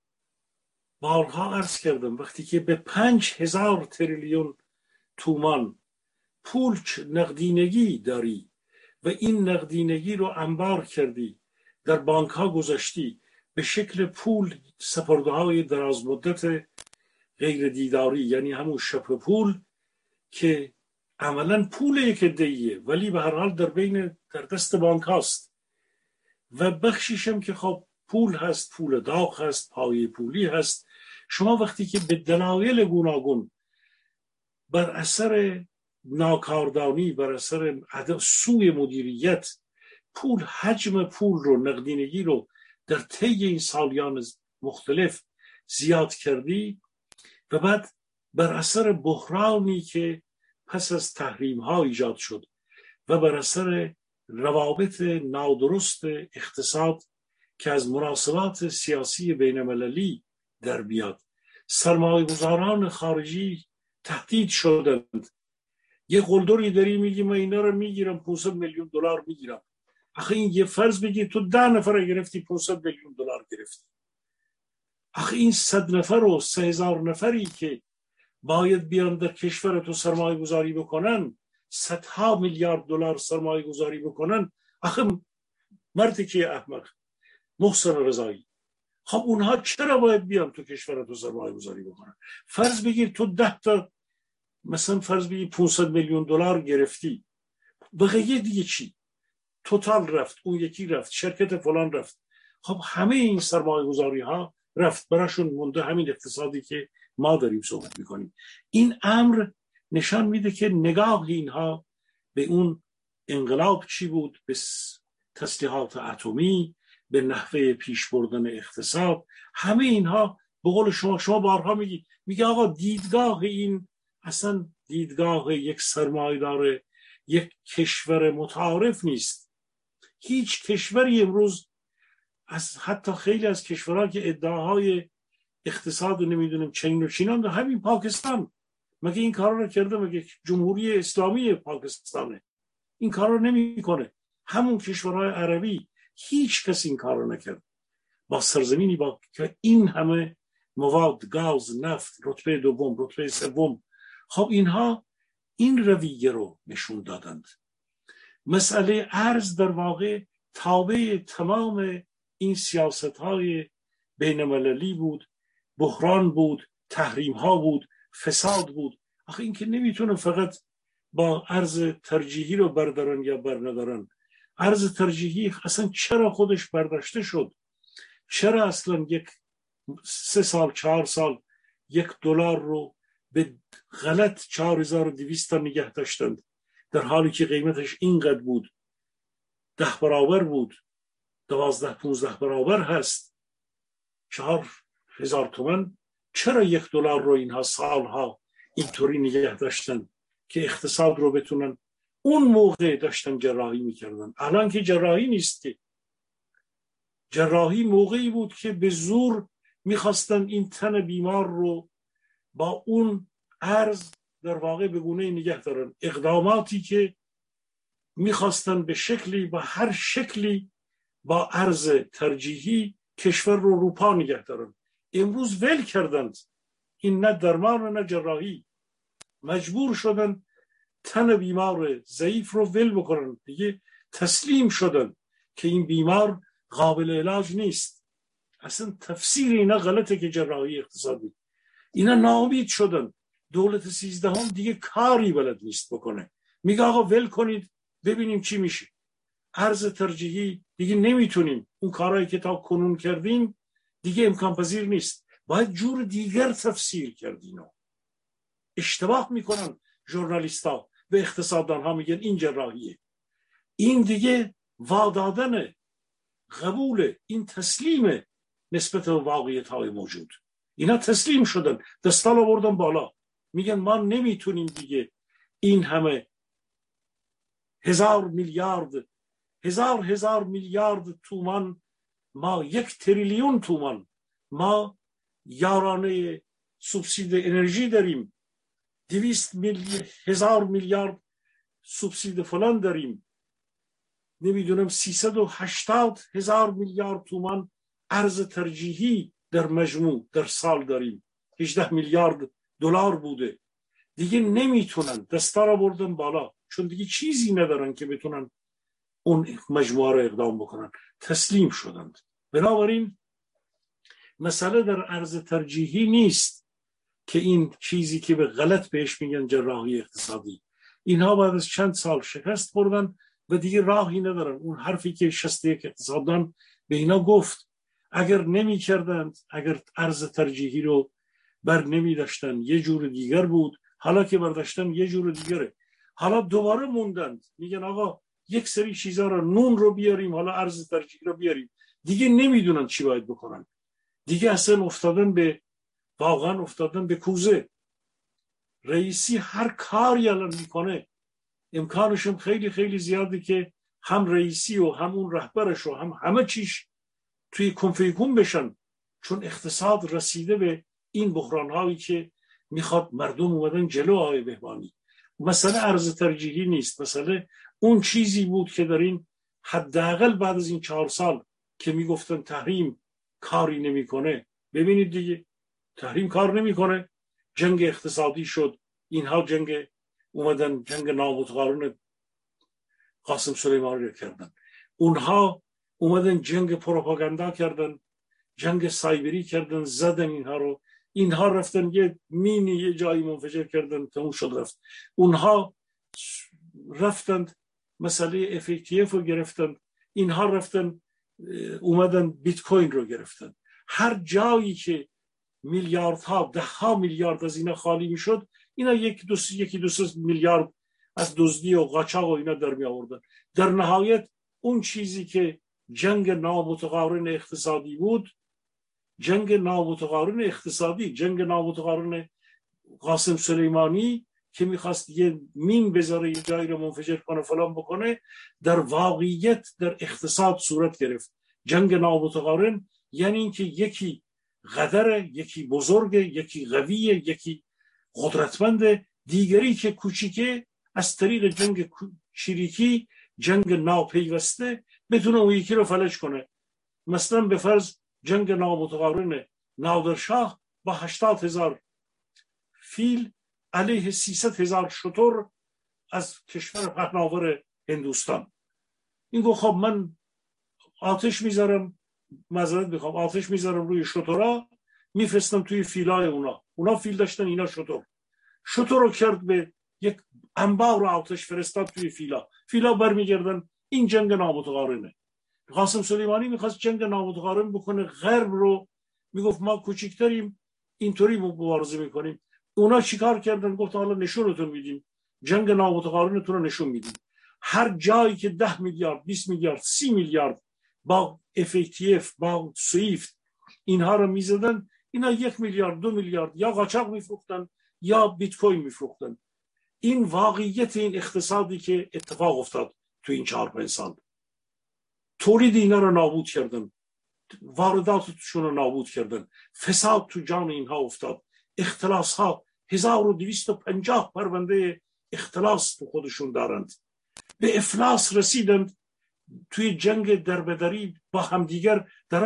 بارها عرض کردم، وقتی که به 5000 تریلیون تومان پول نقدینگی داری و این نقدینگی رو انبار کردی، در بانک ها گذاشتی به شکل پول سپرده های دراز مدت غیر دیداری، یعنی همون شبه پول که عملا پول یک عده‌ایه ولی به هر حال در دست بانک هاست، و بخشیش هم که خب پول هست، پول داغ هست، پایه پولی هست. شما وقتی که به دلایل گوناگون بر اثر ناکاردانی، بر اثر عدم سوء مدیریت پول، حجم پول رو، نقدینگی رو در طی این سالیان مختلف زیاد کردی و بعد بر اثر بحرانی که پس از تحریم ها ایجاد شد و بر اثر روابط نادرست اقتصاد که از مناسبات سیاسی بین المللی در بیاد، سرمایه‌گذاران خارجی تهدید شدند. یه قلدری داری میگی من اینا رو میگیرم 500 میلیون دلار میگیرم. آخه این یه فرض بگی تو 10 نفر گرفتی 500 میلیون دلار گرفتی. آخه این 100 نفر و 3000 نفری که باید بیان در کشور تو سرمایه گذاری بکنن، صدها میلیارد دلار سرمایه گذاری بکنن، آخه مردی که احمق محسن رضایی، خب اونها چرا باید بیان تو کشور تو سرمایه گذاری بکنن؟ فرض بگیر تو 10 تا مثلا فرض بگیر 500 میلیون دلار گرفتی، بقیه دیگه چی؟ توتال رفت، اون یکی رفت، شرکت فلان رفت. خب همه این سرمایه گذاری ها رفت، براشون مونده همین اقتصادی که ما داریم صحبت میکنیم. این امر نشان میده که نگاه اینها به اون انقلاب چی بود، به تسلیحات اتمی، به نحوه پیش بردن اقتصاد، همه اینها به قول شما بارها میگه آقا دیدگاه این اصلا دیدگاه یک سرمایه‌دار یک کشور متعارف نیست. هیچ کشوری امروز، از حتی خیلی از کشورها که ادعاهای اقتصاد نمیدونم چین و چینان، همین پاکستان مگه این کارا رو کرده؟ مگه جمهوری اسلامی پاکستانه این کارا رو نمیکنه؟ همون کشورهای عربی هیچ کس این کار رو نکرد. با سرزمینی با که این همه مواد، گاز، نفت، رتبه دوم، رتبه سوم، خب اینها این رویه رو نشون دادند. مسئله ارز در واقع تابع تمام این سیاست‌های بین‌المللی بود، بحران بود، تحریم‌ها بود، فساد بود. آخه این که نمیتونه فقط با ارز ترجیحی رو بردارن یا برندارن. ارز ترجیحی اصلا چرا خودش برداشته شد؟ چرا اصلا 3 سال 4 سال $1 رو به غلط 4200 نگه داشتند، در حالی که قیمتش اینقدر بود، 10 برابر بود، 12-15 برابر هست، 4000 تومان. چرا $1 رو اینها سالها اینطوری نگه داشتن که اقتصاد رو بتونن؟ اون موقع داشتن جراحی میکردن. الان که جراحی نیست، که جراحی موقعی بود که به زور میخواستن این تن بیمار رو با اون ارز در واقع به گونه نگه دارن. اقداماتی که میخواستن به شکلی با هر شکلی با ارز ترجیحی کشور رو روپا نگه دارن. امروز ول کردند، این نه درمان و نه جراحی، مجبور شدن تن بیمار ضعیف رو ول بکنن، دیگه تسلیم شدن که این بیمار قابل علاج نیست. اصلا تفسیر اینا غلطه که جراحی اقتصادی. اینا ناامید شدن. دولت 13 دیگه کاری بلد نیست بکنه، میگه آقا ول کنید ببینیم چی میشه. ارز ترجیحی دیگه نمیتونیم، اون کارهایی که تا کنون کردیم دیگه امکان پذیر نیست، باید جور دیگر تفسیر کردیم. اشتباه میکنن ژورنالیستا و اقتصاددان ها، میگن این جراحیه. این دیگه وادادن، قبول، این تسلیم نسبت به واقعیت های موجود. اینا تسلیم شدن، دستال آوردن بالا، میگن ما نمیتونیم دیگه این همه هزار میلیارد تومان، ما 1 تریلیون تومان ما یارانه سوبسید انرژی داریم، 200,000 میلیارد سوبسید فلان داریم، نمیدونم 380,000 میلیارد تومان ارز ترجیحی در مجموع در سال داریم، 18 میلیارد دلار بوده. دیگه نمیتونن، دستا را بردن بالا، چون دیگه چیزی ندارن که بتونن اون مجموعه را اقدام بکنن، تسلیم شدند. بنابراین مسئله در ارز ترجیحی نیست که این چیزی که به غلط بهش میگن جراحی اقتصادی، اینها بعد از چند سال شکست خوردن و دیگه راهی ندارن. اون حرفی که 61 اقتصاددان به اینا گفت، اگر نمی کردند، اگر ارز ترجیحی رو بر نمی داشتن یه جور دیگر بود، حالا که برداشتن یه جور دیگره. حالا دوباره موندند، میگن آقا یک سری چیزا رو، نون رو بیاریم، حالا ارز ترجیحی رو بیاریم. دیگه نمیدونن چی باید بکنن، دیگه اصلا واقعا افتادن به کوزه. رئیسی هر کاری الان میکنه، امکانشون خیلی خیلی زیاده که هم رئیسی و هم اون رهبرش و هم همه چیش توی کنفیکون بشن، چون اقتصاد رسیده به این بحران‌هایی که میخواد مردم اومدن جلو. آقای بهبانی، مسئله ارز ترجیحی نیست، مسئله اون چیزی بود که در این حداقل بعد از این 4 سال که میگفتن تحریم کاری نمیکنه، ببینید دیگه تحریم کار نمیکنه، جنگ اقتصادی شد، اینها اومدن جنگ نامتقارن قاسم سلیمانی رو کردن، اونها اومدن جنگ پروپاگاندا کردن، جنگ سایبری کردن، زدن اینها رفتن یه مینی یه جایی منفجر کردن، تموم شد رفت. اونها رفتن مسئله FATF رو گرفتن، اینها رفتن اومدن بیت کوین رو گرفتن. هر جایی که میلیاردها، 10 میلیارد از اینا خالی میشد، اینا یکی دو میلیارد از دزدی و قاچاق و اینا در می آوردن. در نهایت اون چیزی که جنگ نامتقارن اقتصادی بود، جنگ نامتقارن قاسم سلیمانی که میخواست یه مین بذاره، یه جایی رو منفجر کنه، فلان بکنه، در واقعیت در اقتصاد صورت گرفت. جنگ نامتقارن یعنی اینکه یکی قدره، یکی بزرگه، یکی قویه، یکی قدرتمنده، دیگری که کوچیکه از طریق جنگ چریکی، جنگ ناپیوسته، بتونه اون یکی رو فلج کنه. مثلا به فرض جنگ نامتقارن نادرشاه با 80,000 فیل علیه 300,000 شتر از کشور پهناور هندوستان. این گفت خب من آتش میذارم روی شترها، میفرستم توی فیلای اونا فیل داشتن، اینا شتر رو کرد به یک انبار آتش فرستاد توی فیلا برمیگردن. این جنگ نامتقارنه. قاسم سلیمانی میخواست جنگ نامتقارن بکنه، غرب رو میگفت ما کوچکتریم، اینطوری مبارزه میکنیم. اونا چیکار کردن؟ گفت حالا نشونتون میدیم، جنگ نامتقارنتون رو نشون میدیم. هر جایی که 10 میلیارد 20 میلیارد 30 میلیارد با FATF با سویفت اینها رو میزدن، اینا 1 میلیارد 2 میلیارد یا قاچاق میفروختن یا بیت کوین میفروختن. این واقعیت این اقتصادی که اتفاق افتاد تو این 4-5 سال. تولید اینا رو نابود کردن، وارداتشون رو نابود کردن، فساد تو جان اینها افتاد، اختلاس ها 1250 پرونده اختلاس تو خودشون دارند. به افلاس رسیدند، توی جنگ دربدری با همدیگر دارن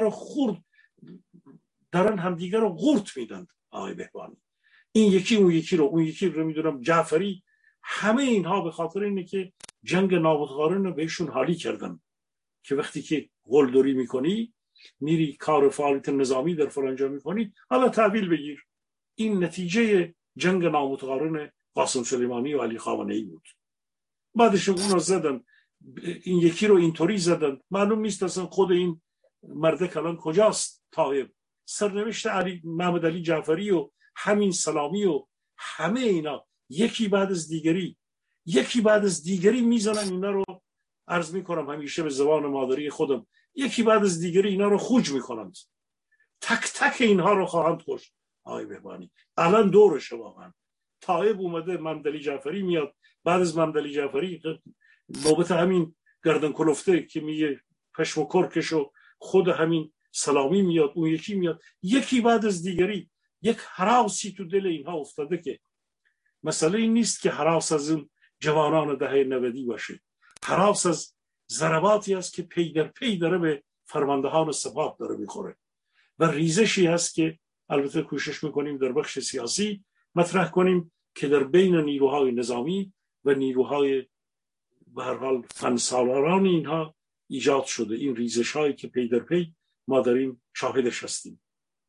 همدیگر رو قورت میدند. آقای بهبانی این یکی اون یکی رو، اون یکی رو میدونم جعفری، همه اینها به خاطر اینه که جنگ نابغه‌قارن رو بهشون حالی کردن که وقتی که قلدری میکنی، میری کار فعالیت نظامی در فرنجا میکنی، حالا تحویل بگیر. این نتیجه جنگ نامتقارن قاسم سلیمانی و علی خامنه‌ای بود. بعدش اون رو زدن، این یکی رو اینطوری زدن، معلوم نیست اصلا خود این مرده کلان کجاست. طایب سرنوشت محمد علی جعفری و همین سلامی و همه اینا یکی بعد از دیگری میزنن اینا رو. عرض میکنم همیشه به زبان مادری خودم، یکی بعد از دیگری اینا رو خوج میکنند، تک تک اینها رو خواهند کشت. آقای بهبانی الان دورشه واقعا. طایب اومده، محمد علی جعفری میاد، بعد از محمد علی جعفری نوبت همین گردن کلفته که میگه پشم و کرکش و خود همین سلامی میاد، اون یکی میاد، یکی بعد از دیگری. یک هراسی تو دل اینها افتاده که مسئله این نیست که هراس از اون جوانان دهه 90 باشه، هراس از ضرباتی است که پی در پی داره به فرماندهان سپاه داره میخوره و ریزشی هست که البته کوشش میکنیم در بخش سیاسی مطرح کنیم که در بین نیروهای نظامی و نیروهای به هر حال فنسالاران اینها ایجاد شده. این ریزش هایی که پی در پی ما داریم شاهدش هستیم.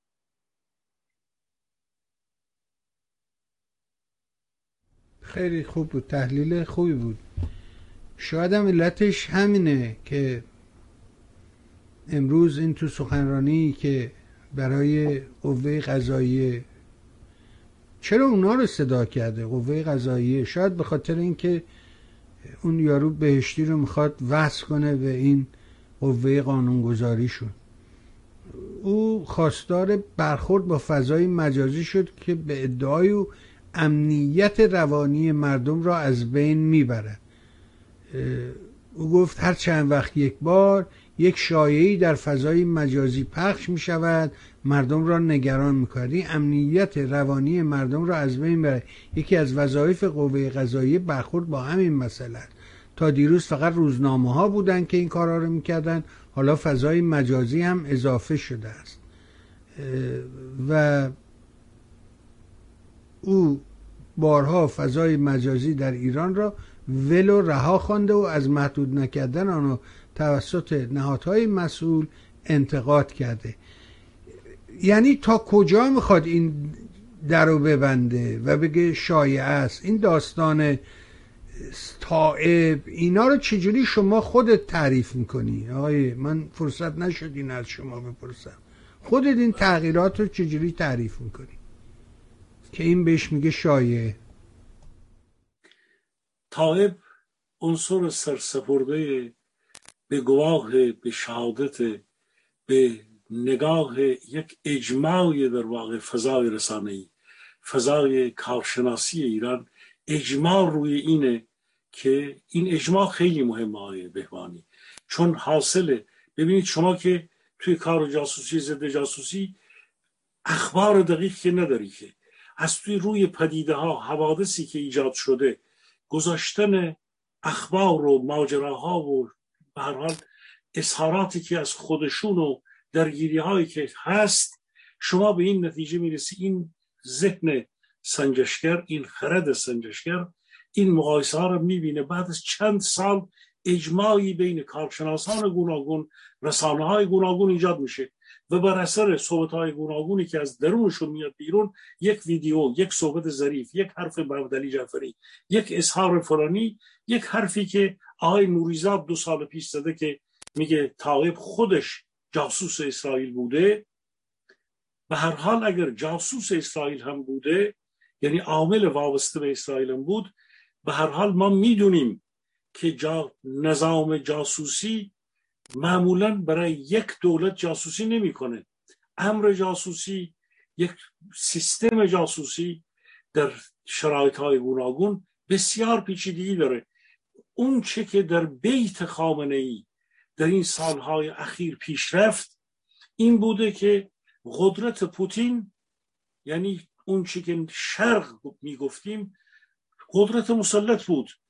خیلی خوب بود، تحلیل خوبی بود. شاید هم علتش همینه که امروز این تو سخنرانی که برای قوه قضاییه، چرا اونا رو صدا کرده قوه قضاییه؟ شاید به خاطر اینکه اون یارو بهشتی رو میخواد وصل کنه به این قوه قانونگذاریشون. او خواستار برخورد با فضای مجازی شد که به ادعای او امنیت روانی مردم را از بین میبره. او گفت هر چند وقت یک بار یک شایعی در فضای مجازی پخش می شود، مردم را نگران می کند. این امنیت روانی مردم را از بین بره. یکی از وظایف قوه قضاییه برخورد با همین مسئله است. تا دیروز فقط روزنامه ها بودن که این کارا رو میکردن، حالا فضای مجازی هم اضافه شده است و او بارها فضای مجازی در ایران را ول و رها خوانده و از محدود نکردن آن توسط نهادهای مسئول انتقاد کرده. یعنی تا کجا میخواد این در رو ببنده و بگه شایعه است؟ این داستان طائب اینا رو چجوری شما خودت تعریف میکنی؟ آقای من فرصت نشد این از شما بپرسم، خودت این تغییرات رو چجوری تعریف میکنی که این بهش میگه شایعه؟ طائب عنصر سرسپرده به گواه، به شهادت، به نگاه یک اجماعی در واقع فضای رسانه‌ای، فضای کارشناسی ایران. اجماع روی اینه که این اجماع خیلی مهمه آقای بهبانی، چون حاصله. ببینید شما که توی کار جاسوسی، ضد جاسوسی، اخبار دقیق که نداری، که از توی روی پدیده ها، حوادثی که ایجاد شده، گذاشتن اخبار و ماجراها و به هر حال اظهاراتی که از خودشون و درگیری هایی که هست، شما به این نتیجه میرسی. این ذهن سنجشگر، این خرد سنجشگر این مقایسه ها رو میبینه. بعد از چند سال اجماعی بین کارشناسان گوناگون، رسانه های گوناگون ایجاد میشه و بر اثر صحبت های گوناگونی که از درونشون میاد بیرون، یک ویدیو، یک صحبت ظریف، یک حرف محمد علی جعفری، یک اظهار فلانی، یک حرفی که آقای نوریزاد 2 سال پیش زده که میگه طائب خودش جاسوس اسرائیل بوده. به هر حال اگر جاسوس اسرائیل هم بوده، یعنی عامل وابسته به اسرائیل هم بود، به هر حال ما میدونیم که نظام جاسوسی معمولاً برای یک دولت جاسوسی نمیکنه. امر جاسوسی، یک سیستم جاسوسی در شرایط‌های گوناگون بسیار پیچیدگی داره. اون چه که در بیت خامنه‌ای در این سالهای اخیر پیش رفت این بوده که قدرت پوتین، یعنی اون چه که شرق میگفتیم، قدرت مسلط بود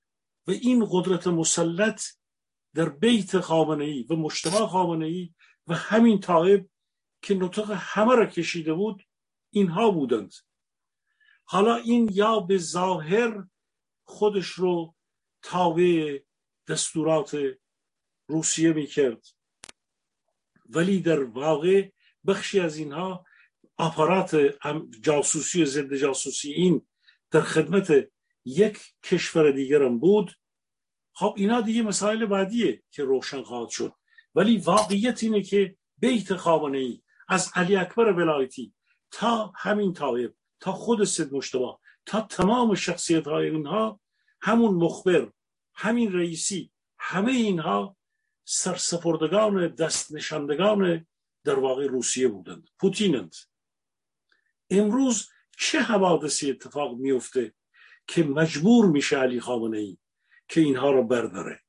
و این قدرت مسلط در بیت خامنه‌ای و مجتبی خامنه‌ای و همین طایب که نطق همه را کشیده بود اینها بودند. حالا این یا به ظاهر خودش رو تابع دستورات روسیه میکرد، ولی در واقع بخشی از اینها آپارات جاسوسی و ضد جاسوسی این در خدمت یک کشور دیگر هم بود. خب اینا دیگه مسائل بعدیه که روشن خواهد شد، ولی واقعیت اینه که بیت خامنه‌ای از علی اکبر ولایتی تا همین طایب تا خود سید مجتبی تا تمام شخصیت های اونها، همون مخبر، همین رئیسی، همه اینها سرسپردگان دست نشاندگان در واقع روسیه بودند، پوتینند. امروز چه حوادثی اتفاق میفته که مجبور میشه علی خامنه‌ای که اینها رو برداره؟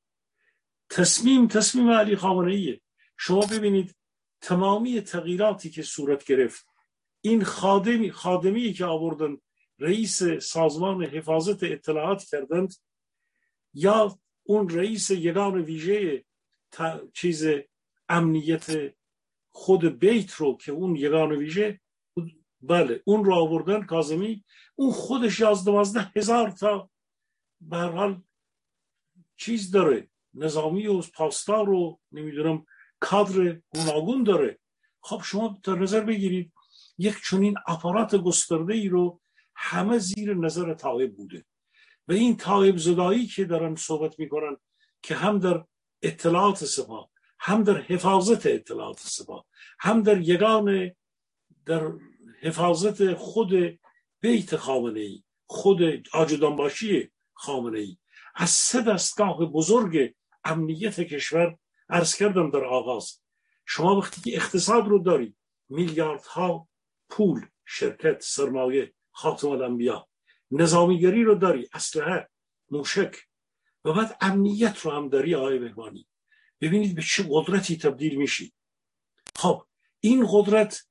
تصمیم علی خامنه‌ایه. شما ببینید تمامی تغییراتی که صورت گرفت، این خادمی که آوردن رئیس سازمان حفاظت اطلاعات کردند، یا اون رئیس یگان ویژه چیز امنیت خود بیت رو که اون یگان ویژه بله اون رو آوردن، کاظمی، اون خودش 11,000 تا به هر حال چیز داره، نظامی و پاسدار و نمیدونم کادر گوناگون داره. خب شما در نظر بگیرید یک چنین آپارات گسترده ای رو همه زیر نظر طایب بوده و این طایب زدایی که دارن صحبت میکنن که هم در اطلاعات سپاه، هم در حفاظت اطلاعات سپاه، هم در یگان در حفاظت خود بیت خامنه‌ای، خود آجودانباشی خامنه‌ای، از 3 دستگاه بزرگ امنیت کشور عرض کردم در آغاز. شما وقتی که اقتصاد رو داری، میلیاردها پول، شرکت، سرمایه، خاتم الانبیا، نظامیگری رو داری، اسلحه، موشک، و بعد امنیت رو هم داری، آقای بهبانی، ببینید به چه قدرتی تبدیل میشی. خب این قدرت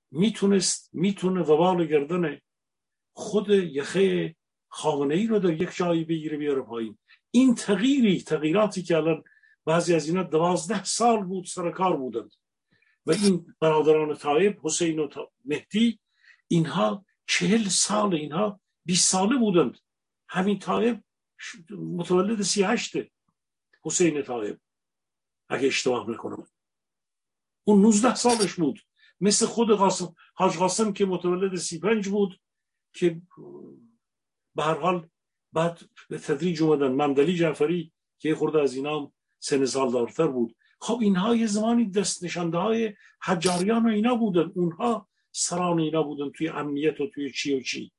میتونه وبال گردن خود یخه خامنه‌ای رو در یک جایی بگیره بیاره پایین. این تغییراتی که الان بعضی از اینا 12 سال بود سر کار بودند و این برادران طایب، حسین و مهدی، اینها 40 سال، اینها 20 ساله بودند. همین طایب متولد 38، حسین طایب اگه اشتباه نکنم اون 19 سالش بود، مثل خود حاج قاسم که متولد 35 بود که به هر حال بعد به تدریج اومدن. ممدلی جعفری که خورده از اینا سن سال دارتر بود. خب اینها یه زمانی دست نشانده های حجاریان و اینا بودن، اونها سران اینا بودن توی امنیت و توی چی و چی.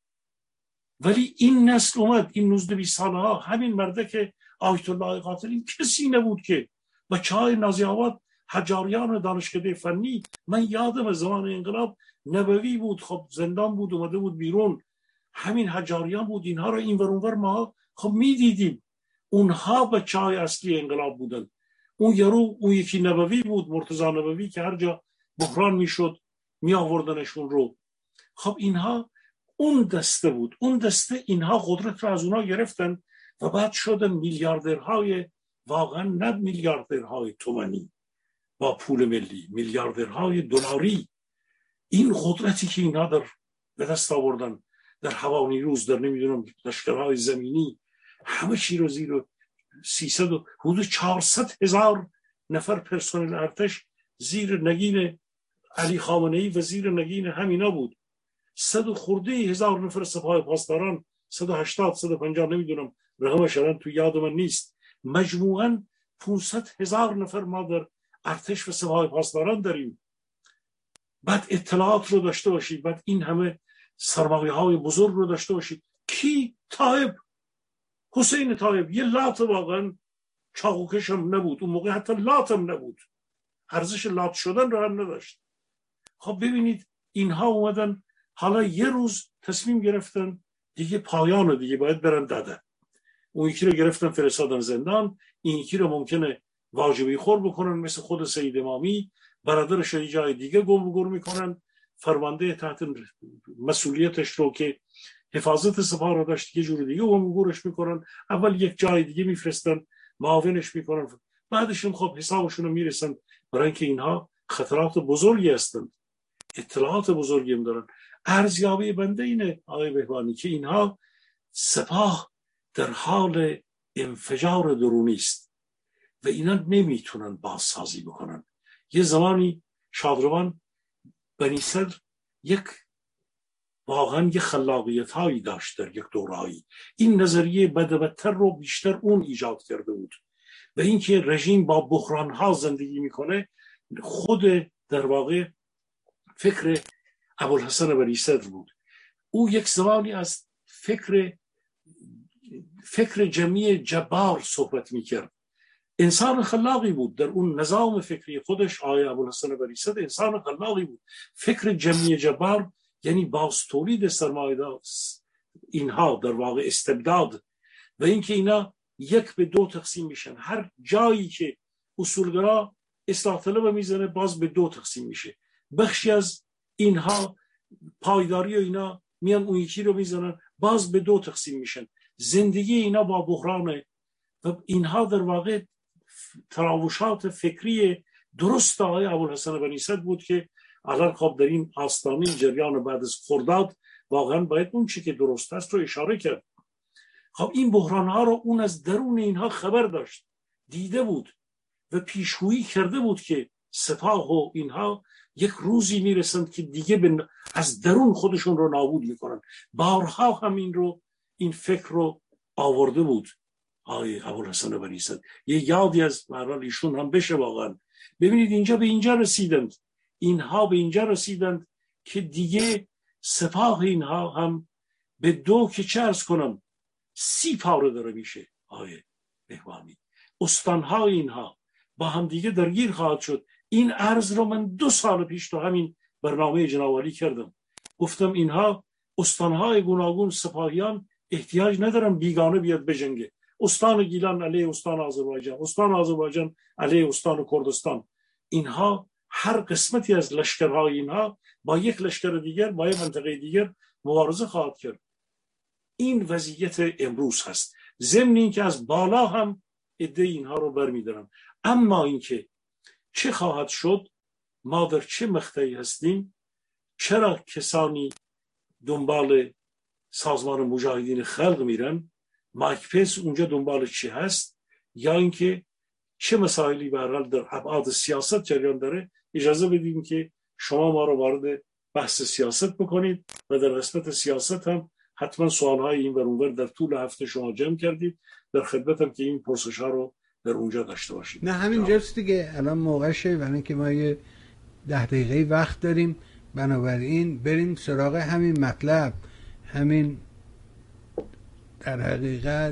ولی این نسل اومد، این 19-20 ساله ها، همین مرده که آیت الله قاتل، این کسی نبود که بچه های نازی آباد حجاریان دانشکده فنی، من یادم از زمان انقلاب نبوی بود، خب زندان بود، اومده بود بیرون، همین حجاریان بود. اینها رو این ورانور ما خب میدیدیم، اونها بچه های اصلی انقلاب بودن. اون یکی نبوی بود، مرتضی نبوی، که هر جا بحران میشد می آوردنشون رو. خب اینها اون دسته بود، اون دسته اینها قدرت رو از اونها گرفتن و بعد شدن میلیاردرهای، واقعا نه میلیاردرهای تومانی با پول ملی، میلیاردرهای دلاری. این قدرتی که اینها در به دست آوردن در هوا نیروز، در نمیدونم لشکرهای زمینی، همه چی رو زیر 300 و حدود 400,000 نفر پرسنل ارتش زیر نگین علی خامنه‌ای و زیر نگین همینا بود. 100 و خورده هزار نفر سپاه پاسداران، 180 150 نمیدونم رقمش الان تو یاد من نیست، مجموعاً 500,000 نفر ما در ارتش و سپاه پاسداران داریم. بعد اطلاعات رو داشته باشید، بعد این همه سرمایه های بزرگ رو داشته باشید. کی؟ طایب، حسین طایب. یه لات واقعا چاقوکش هم نبود اون موقع، حتی لات هم نبود، ارزش لات شدن رو هم نداشت. خب ببینید اینها اومدن حالا یه روز تصمیم گرفتن دیگه پایان رو دیگه باید برن داده. اون یکی رو گرفتن فرستادن زندان، این یکی رو ممکنه واجبی خور بکنن، مثل خود سید امامی، برادرش یه جای دیگه گم میکنن، فرمانده تحت مسئولیتش رو که حفاظت سپاه رو داشت، یه جور دیگه امورش میکنن. اول یک جای دیگه میفرستن، معاونش میکنن، بعدش هم خب حسابشون رو میرسن، برای اینکه اینها خطرات بزرگی هستند، اطلاعات بزرگی هم دارن. ارزیابی بنده اینه آقای بهبانی که اینها سپاه در حال انفجار درونی است و اینا نمیتونن بازسازی بکنن. یه زمانی شادروان بنی صدر یک واقعا یه خلاقیت هایی داشت در یک دورهایی. این نظریه بدتر رو بیشتر اون ایجاد کرده بود و اینکه رژیم با بحران ها زندگی میکنه خود در واقع فکر ابوالحسن بنی صدر بود. او یک زمانی از فکر جمعی جبار صحبت میکرد. انسان خلاقی بود در اون نظام فکری خودش. آقای ابوالحسن بنی صدر انسان خلاقی بود. فکر جمعی جبار یعنی باز تولید سرمایه‌دار، اینها در واقع استبداد و اینکه اینا یک به دو تقسیم میشن. هر جایی که اصولگرا اصلاح طلب میزنه باز به دو تقسیم میشه. بخشی از اینها پایداری و اینا میان اون یکی رو میزنن باز به دو تقسیم میشن. زندگی اینا با بحرانه و اینها در واقع تراوشات فکری درست آقای ابوالحسن بنی صدر بود که الان خب در این آستانه جریان بعد از خرداد واقعا باید اون چی که درست است رو اشاره کرد. خب این بحرانها رو اون از درون اینها خبر داشت، دیده بود و پیشگویی کرده بود که سپاه و اینها یک روزی میرسند که دیگه از درون خودشون رو نابود میکنن. بارها هم این فکر رو آورده بود آقای ابوالحسن بنی صدر. یه یادی از مرحال ایشون هم بشه. واقعا ببینید اینجا به اینجا رسیدند، اینها به اینجا رسیدند که دیگه سپاه اینها هم به دو که چه ارز کنم 30 پاره داره میشه. آقای بهبانی استانهای اینها با هم دیگه درگیر خواهد شد. این عرض رو من 2 سال پیش تو همین برنامه جنابعالی کردم. گفتم اینها استانهای گوناگون سپاهیان احتیاج ندارن بیگانه بیاد بجنگه. استان گیلان علیه استان آذربایجان، استان آذربایجان علیه استان کردستان. اینها هر قسمتی از لشکرهای اینها با یک لشکر دیگر با یک منطقه دیگر مبارزه خواهد کرد. این وضعیت امروز هست. ضمن این که از بالا هم عده اینها رو برمی‌دارن. اما اینکه چه خواهد شد، ما در چه مقطعی هستیم، چرا کسانی دنبال سازمان مجاهدین خلق میرن، مایک پنس اونجا دنبال چی هست، یا اینکه چه مسائلی به هر حال در ابعاد سیاست جریان داره. اجازه بدیم که شما ما رو وارد بحث سیاست بکنید و در قسمت سیاست هم حتما سوالهای این ور اون ور در طول هفته شما جمع کردید. در خدمتم که این پرسش‌ها رو در اونجا داشته باشید. نه همینجاست دیگه، الان موقعشه، برای اینکه ما یه 10 دقیقه وقت داریم. بنابراین بریم سراغ همین مطلب، همین در حقیقت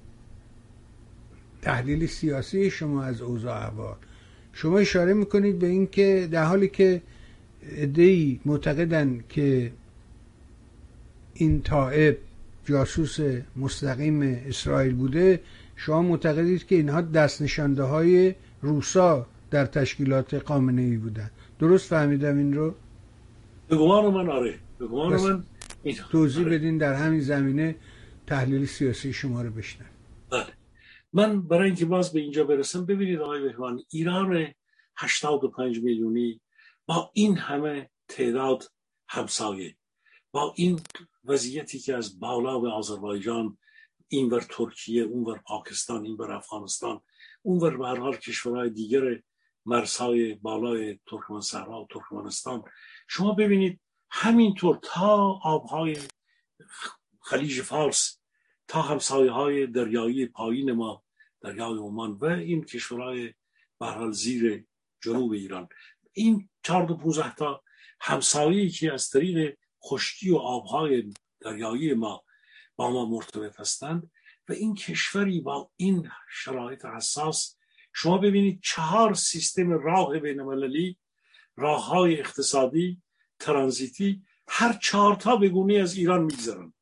تحلیل سیاسی شما از اوضاع احوال. شما اشاره میکنید به این که در حالی که عده‌ای معتقدن که این طائب جاسوس مستقیم اسرائیل بوده، شما معتقدید که اینها دست نشانده های روسا در تشکیلات خامنه‌ای بودن. درست فهمیدم این رو؟ به گمان من آره. به گمان من توضیح بدین در همین زمینه تحلیل سیاسی شما رو بشنم. بله. من برای اینکه باز به اینجا برسم، ببینید آقای بهبانی، ایران 85 میلیونی با این همه تعداد همسایه، با این وضعیتی که از بالا به آذربایجان، اینور ترکیه، اونور پاکستان، اینور افغانستان، اونور به هر حال کشورهای دیگر مرزهای بالای ترکمن صحرا و ترکمنستان، شما ببینید همینطور تا آبهای خلیج فارس، تا همسایه های دریایی پایین ما، دریای عمان و این کشورهای به هر حال زیر جنوب ایران، این 14-15 تا همسایه‌ای که از طریق خشکی و آبهای دریایی ما با ما مرتبط هستند و این کشوری با این شرایط حساس، شما ببینید 4 سیستم راه بین‌المللی، راههای اقتصادی، ترانزیتی، هر 4 تا به گونه از ایران میگذرن.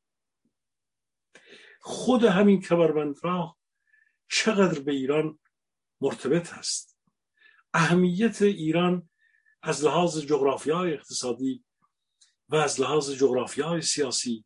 خود همین کمربند راه چقدر به ایران مرتبط هست. اهمیت ایران از لحاظ جغرافیای اقتصادی و از لحاظ جغرافیای سیاسی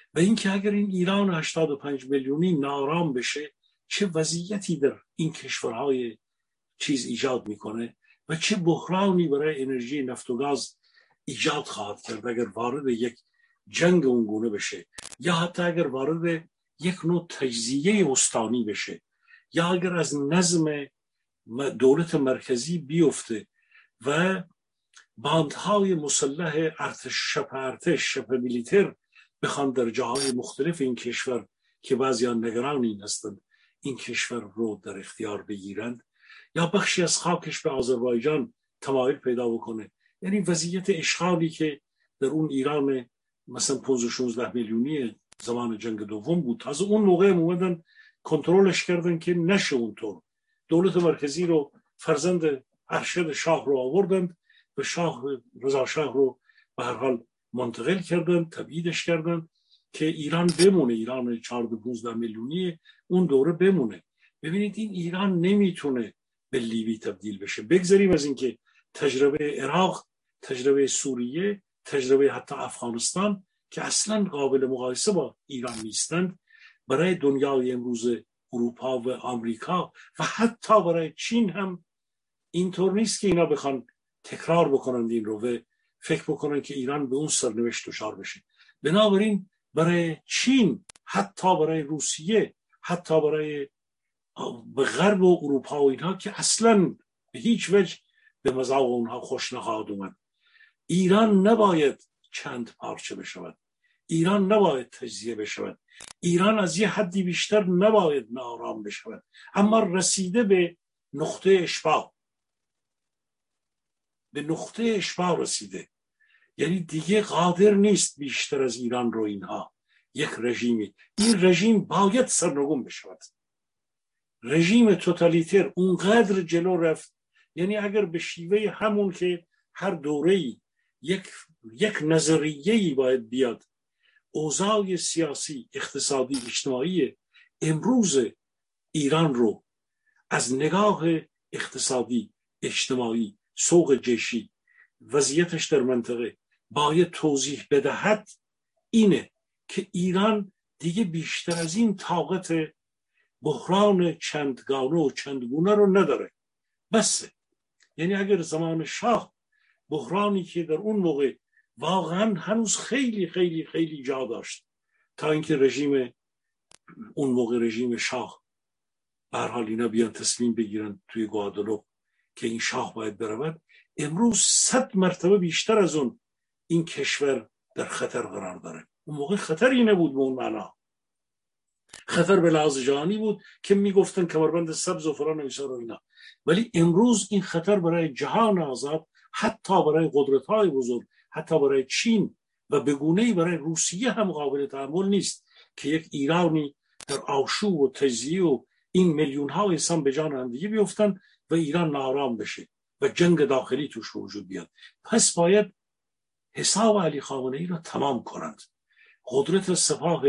و اینکه اگر این ایران 85 میلیونی ناآرام بشه چه وضعیتی در این کشورهای چیز ایجاد میکنه و چه بحرانی برای انرژی نفت و گاز ایجاد خواهد کرد اگر وارد یک جنگ اونگونه بشه، یا حتی اگر وارد یک نوع تجزیه استانی بشه، یا اگر از نظم دولت مرکزی بیفته و باندهای مسلح ارتش شبه میلیتر بخوان در جاهای مختلف این کشور که بعضیان نگران این هستند این کشور رو در اختیار بگیرند، یا بخشی از خاکش به آذربایجان تمایل پیدا بکنه. یعنی وضعیت اشغالی که در اون ایران مثلا 15-16 میلیونی زمان جنگ دوم بود، تازه اون موقع اومدن کنترلش کردن که نشه اونطور. دولت مرکزی رو فرزند ارشد شاه رو آوردند و شاه رضا شاه رو به هر حال منتقل کردن، تبعیدش کردن که ایران بمونه، ایران 14-15 میلیونی اون دوره بمونه. ببینید این ایران نمیتونه به لیبی تبدیل بشه. بگذاریم از اینکه تجربه عراق، تجربه سوریه، تجربه حتی افغانستان که اصلا قابل مقایسه با ایران نیستند، برای دنیای امروز اروپا و آمریکا و حتی برای چین هم اینطور نیست که اینا بخوان تکرار بکنند این رو و فکر بکنن که ایران به اون سرنوشت دچار بشه. بنابراین برای چین، حتی برای روسیه، حتی برای به غرب و اروپا و اینها که اصلا به هیچ وجه به مذاق اونها خوش نخواهد اومد، ایران نباید چند پارچه بشود، ایران نباید تجزیه بشود، ایران از یه حدی بیشتر نباید ناآرام بشود، اما رسیده به نقطه اشباع، به نقطه اشباع رسیده. یعنی دیگه قادر نیست بیشتر از ایران رو اینها یک رژیمی، این رژیم باید سرنگون بشود. رژیم توتالیتر اونقدر جلو رفت، یعنی اگر به شیوه همون که هر دوره‌ای یک نظریه‌ای باید بیاد، اوضاع سیاسی، اقتصادی، اجتماعی امروز ایران رو از نگاه اقتصادی، اجتماعی، سوق جیشی، وضعیتش در منطقه باید توضیح بدهد، اینه که ایران دیگه بیشتر از این طاقت بحران چندگانه و چندگونه رو نداره. بسه. یعنی اگر زمان شاه بحرانی که در اون موقع واقعا هنوز خیلی خیلی خیلی جا داشت تا اینکه رژیم اون موقع رژیم شاه به هر حال اینا بیان تصمیم بگیرن توی گوادلوپ که این شاه باید برود، امروز 100 مرتبه بیشتر از اون این کشور در خطر قرار داره. اون موقع خطری نبود به اون معنا، خطر به لحاظ جهانی بود که میگفتن کمربند سبز و فلان و ایسار و اینا، ولی امروز این خطر برای جهان آزاد، حتی برای قدرت‌های بزرگ، حتی برای چین و به گونه‌ای برای روسیه هم قابل تحمل نیست که یک ایرانی در آشوب و تجزیه و این میلیون‌ها انسان به جان هم دیگه بیفتن و ایران ناآرام بشه و جنگ داخلی توش وجود بیاد. پس باید حساب علی خامنه‌ای را تمام کنند. قدرت سپاه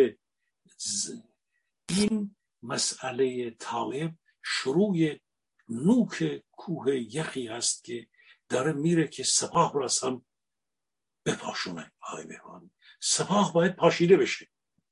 این مسئله طائب شروع نوک کوه یخی هست که داره میره که سپاه را از هم بپاشونه. سپاه باید پاشیده بشه،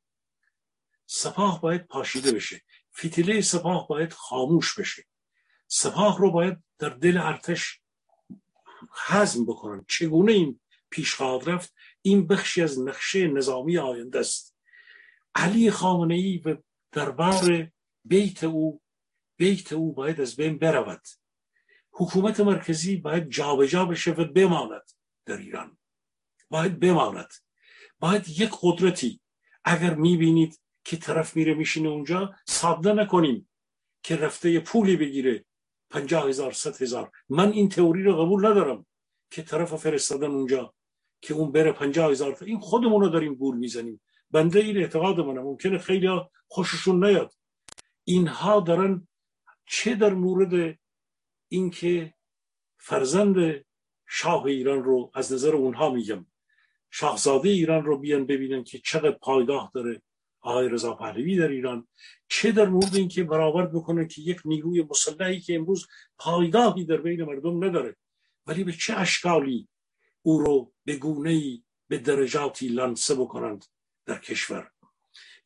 سپاه باید پاشیده بشه، فتیله سپاه باید خاموش بشه، سپاه رو باید در دل ارتش هضم بکنن. چگونه این پیش خواهد رفت؟ این بخشی از نقشه نظامی آینده است. علی خامنه‌ای و دربار بیت او باید از بین برود. حکومت مرکزی باید جابجا بشه و بماند در ایران، باید بماند. باید یک قدرتی اگر میبینید که طرف میره میشینه اونجا، ساده نکنیم که رفته پولی بگیره 50,000 100,000. من این تئوری رو قبول ندارم که طرف فرستادن اونجا که اون بره 50,000. این خودمون رو داریم گول میزنیم. بنده این اعتقاد منه، ممکنه خیلی خوششون نیاد. اینها دارن چه در مورد اینکه فرزند شاه ایران رو از نظر اونها میگم، شاهزاده ایران رو بیان ببینن که چقدر پایگاه داره آقای رضا پهلوی در ایران، چه در مورد اینکه برآورد بکنن که یک نیروی مسلحی که امروز پایگاهی در بین مردم نداره ولی به چه اشکالی او رو به گونه‌ای به درجاتی لمسه بکنند در کشور.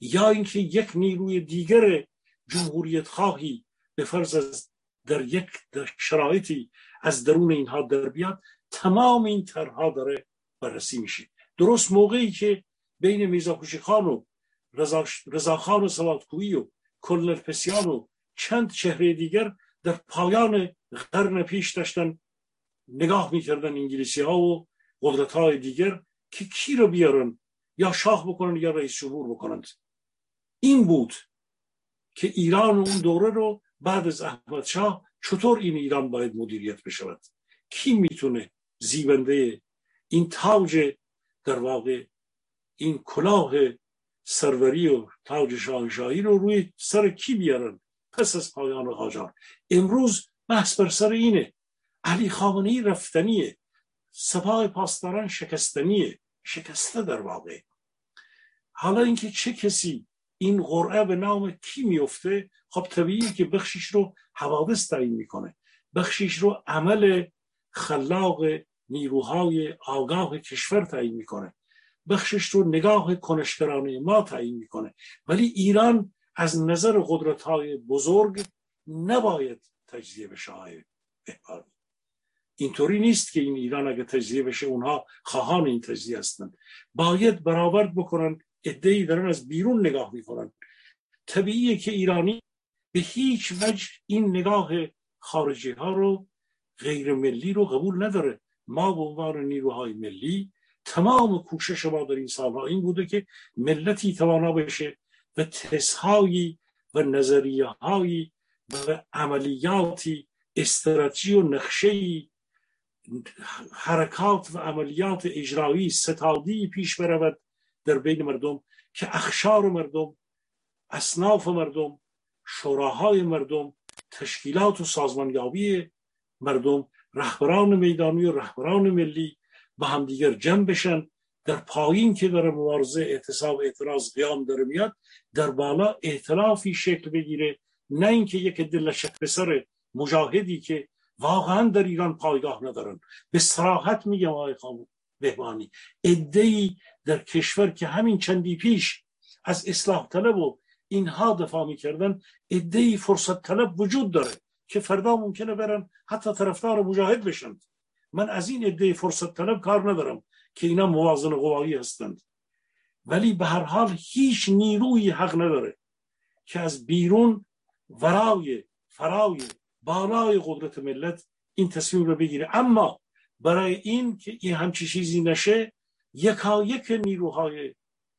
یا اینکه یک نیروی دیگر جمهوریت خواهی به فرض از در یک شرایطی از درون اینها در بیاد، تمام این طرح‌ها داره بررسی میشه. درست موقعی که بین میرزاکوچی خان و رضاخان سوادکویی و کلنر پسیان و چند چهره دیگر در پایان قرن پیش داشتن نگاه میکردن انگلیسی ها و قدرت های دیگر که کی رو بیارن یا شاه بکنن یا رئیس جمهور بکنند. این بود که ایران اون دوره رو بعد از احمد شاه چطور این ایران باید مدیریت بشود، کی میتونه زیبنده این تاج در واقع این کلاه سروری و تاج شاهنشاهی رو روی سر کی بیارن پس از پایان قاجار. امروز بحث بر سر اینه. علی خامنه‌ای رفتنیه، سپاه پاسداران شکستنیه، شکسته در واقع. حالا اینکه چه کسی این قرعه به نام کی میفته، خب طبیعیه که بخشیش رو حوادث تعیین میکنه، بخشیش رو عمل خلاق نیروهای آگاه کشور تعیین میکنه، بخشش رو نگاه کنشگرانه ما تعیین میکنه. ولی ایران از نظر قدرت‌های بزرگ نباید تجزیه بشه. های بهبانی اینطوری نیست که این ایران اگه تجزیه بشه اونها خواهان این تجزیه هستند. باید برآورد بکنن. عده‌ای دارن از بیرون نگاه میکنن. طبیعیه که ایرانی به هیچ وجه این نگاه خارجی ها رو، غیر ملی رو قبول نداره. ما به عنوان نیروهای ملی تمام کوشش ما در این سالها این بوده که ملتی توانا بشه و تزهایی و نظریه هایی و عملیاتی، استراتژی و نقشه‌ای، حرکات و عملیات اجرایی ستادی پیش برود در بین مردم که اخشار مردم، اصناف مردم، شوراهای مردم، تشکیلات و سازمانیابی مردم، رهبران میدانی و رهبران ملی با هم دیگر جمع بشن. در پایین که داره مبارزه، اعتصاب، اعتراض، قیام داره میاد، در بالا ائتلافی شکل بگیره، نه اینکه یک دلشک به سر مجاهدی که واقعا در ایران پایگاه ندارن. به صراحت میگم آقای بهبانی، عده‌ای در کشور که همین چندی پیش از اصلاح طلب و اینها دفاع میکردن، عده‌ای فرصت طلب وجود داره که فردا ممکنه برن حتی طرفدار مجاهد بشن. من از این عده فرصت طلب کار ندارم که اینا موازن قوایی هستند، ولی به هر حال هیچ نیروی حق نداره که از بیرون ورای فرای بالای قدرت ملت این تصمیم رو بگیره. اما برای این که این همچی چیزی نشه، یکایک نیروهای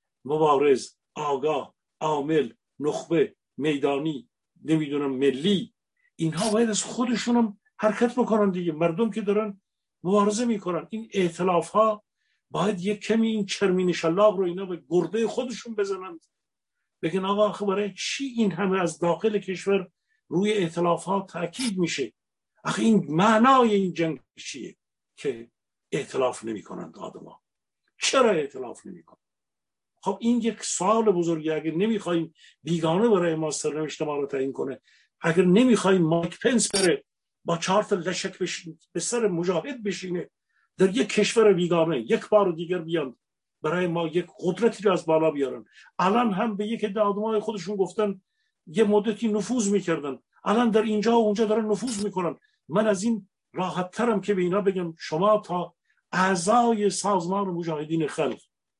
مبارز، آگاه، عامل، نخبه، میدانی، نمیدونم ملی، اینها باید از خودشونم حرکت بکنن دیگه. مردم که دارن مبارزه میکنن، این ائتلاف ها باید یک کمی این چرمین شلاق رو اینا به گرده خودشون بزنند، بگن آقا آخه برای چی این همه از داخل کشور روی ائتلاف ها تاکید میشه؟ آخه این معنای این جنگ چیه که ائتلاف نمیکنند آدما؟ چرا ائتلاف نمیکنند؟ خب این یک سوال بزرگی. اگر نمیخوایم بیگانه برای ما سرنوشت ما رو تعیین کنه، اگر نمیخوایم مایک پنس بره با 4 تا لشک به سر مجاهد بشینه در یک کشور بیگانه، یک بار دیگر بیان برای ما یک قدرتی رو از بالا بیارن. الان هم به یک آدمای خودشون گفتن یه مدتی نفوذ میکردن، الان در اینجا و اونجا دارن نفوذ میکنن. من از این راحت ترم که به اینا بگم شما تا اعضای سازمان مجاهدین خلق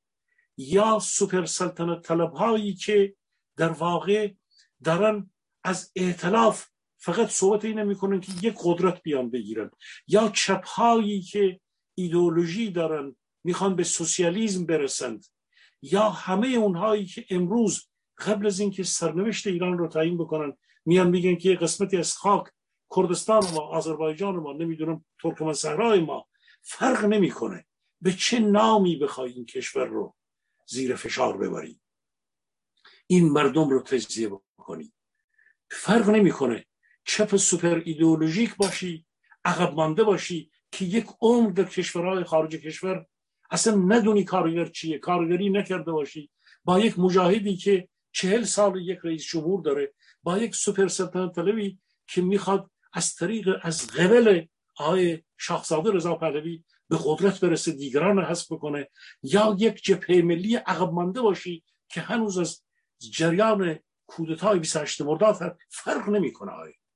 یا سوپر سلطنت طلب هایی که در واقع دارن از ائتلاف فقط صحبت اینه میکنن که یک قدرت بیان بگیرن، یا چپ هایی که ایدئولوژی دارن میخوان به سوسیالیسم برسند، یا همه اونهایی که امروز قبل از اینکه سرنوشت ایران رو تعیین بکنن میان میگن که قسمتی از خاک کردستان ما، آذربایجان ما، نمیدونم ترکمن صحرای ما، فرق نمیکنه به چه نامی بخوای این کشور رو زیر فشار ببری، این مردم رو تجزیه بکنی، فرق نمیکنه چپ سوپر ایدئولوژیک باشی، عقب مانده باشی که یک عمر در کشورهای خارج کشور اصلا ندونی کارگر چیه، کارگری نکرده باشی، با یک مجاهدی که 40 سال یک رئیس جمهور داره، با یک سوپر سلطنت طلبی که میخواد از طریق از قبل آقای شاهزاده رضا پهلوی به قدرت برسه، دیگران رو حذف بکنه، یا یک جبهه ملی عقب مانده باشی که هنوز از جریان کودتای 28 مرداد فرق نمیکنه.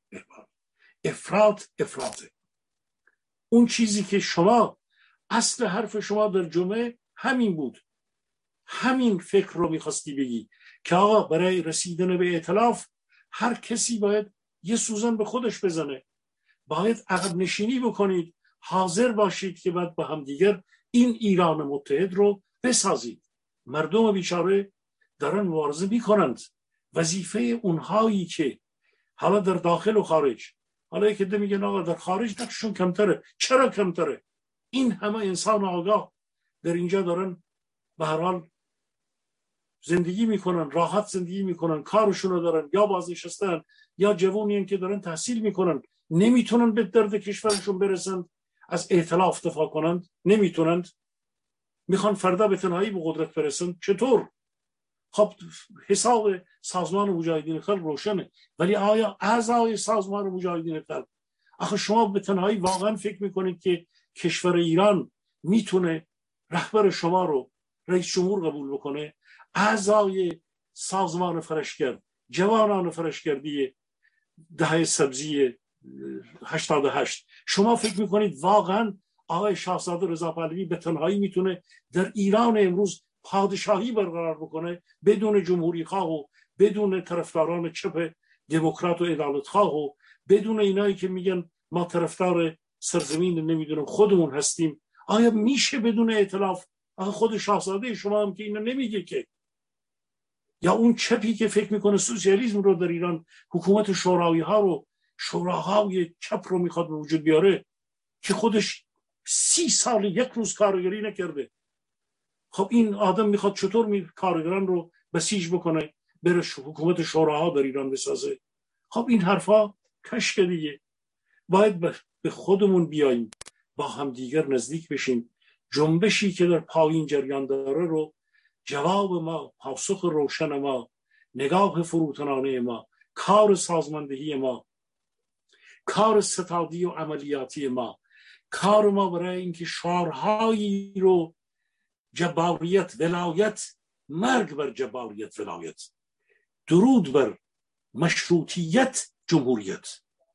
افراطه. اون چیزی که شما اصل حرف شما در جمعه همین بود، همین فکر رو میخواستی بگی که آقا برای رسیدن به ائتلاف هر کسی باید یه سوزن به خودش بزنه، باید عقب نشینی بکنید، حاضر باشید که بعد با هم دیگر این ایران متحد رو بسازید. مردم بیچاره دارن مبارزه میکنند. وظیفه اونهایی که حالا در داخل و خارج، حالا که ده میگن آقا در خارج نقششون کمتره، چرا کمتره؟ این همه انسان آگاه در اینجا دارن به هر حال زندگی میکنن، راحت زندگی میکنن، کارشون رو دارن، یا بازنشستن یا جوونین که دارن تحصیل میکنن، نمیتونن به درد کشورشون برسند، از ائتلاف دفاع کنند، نمیتونند، میخوان فردا به تنهایی به قدرت برسند. چطور؟ خب حساب سازمان مجاهدین خلق روشنه، ولی آیا اعضای سازمان مجاهدین خلق، آخه شما به تنهایی واقعا فکر میکنید که کشور ایران میتونه رهبر شما رو رئیس جمهور قبول بکنه؟ اعضای سازمان فرشگرد، جوانان فرشگردی دهه سبزی 88، شما فکر میکنید واقعا آقای شاهزاده رضا پهلوی به تنهایی میتونه در ایران امروز پادشاهی برقرار بکنه بدون جمهوری خواه و بدون طرفداران چپ دموکرات و عدالت خواه و بدون اینایی که میگن ما طرفدار سرزمین نمیدونم خودمون هستیم؟ آیا میشه بدون ائتلاف؟ خود شاهزاده شما هم که اینو نمیگه که، یا اون چپی که فکر میکنه سوسیالیسم رو در ایران، حکومت شوروی ها رو، شوراهای چپ رو میخواد به وجود بیاره که خودش 30 سال یک روز کارگری نکرده. خب این آدم میخواد چطور کارگران رو بسیج بکنه، بره حکومت شوراها در ایران بسازه؟ خب این حرفا کشک دیگه. باید به خودمون بیاییم، با هم دیگر نزدیک بشیم، جنبشی که در پایین جریان داره رو جواب ما، پاسخ روشن ما، نگاه فروتنانه ما، کار سازماندهی ما، کار ستادی و عملیاتی ما، کار ما برای اینکه شعارهایی رو جباریت، ولایت، مرگ بر جباریت، ولایت، درود بر مشروطیت، جمهوریت.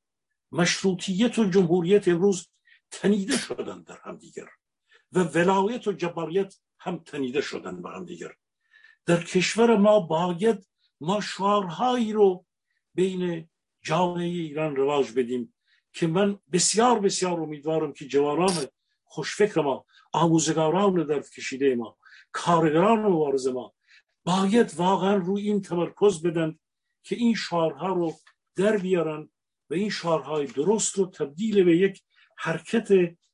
مشروطیت و جمهوریت امروز تنیده شدن در هم دیگر و ولایت و جباریت هم تنیده شدن به هم دیگر. در کشور ما باید ما شعارهایی رو بین جامعه ایران رواج بدیم که من بسیار بسیار امیدوارم که جوانان خوشفکر ما، آموزگاران درد کشیده ما، کارگران مبارز ما باید واقعا روی این تمرکز بدن که این شعارها رو در بیارن و این شعارهای درست رو تبدیل به یک حرکت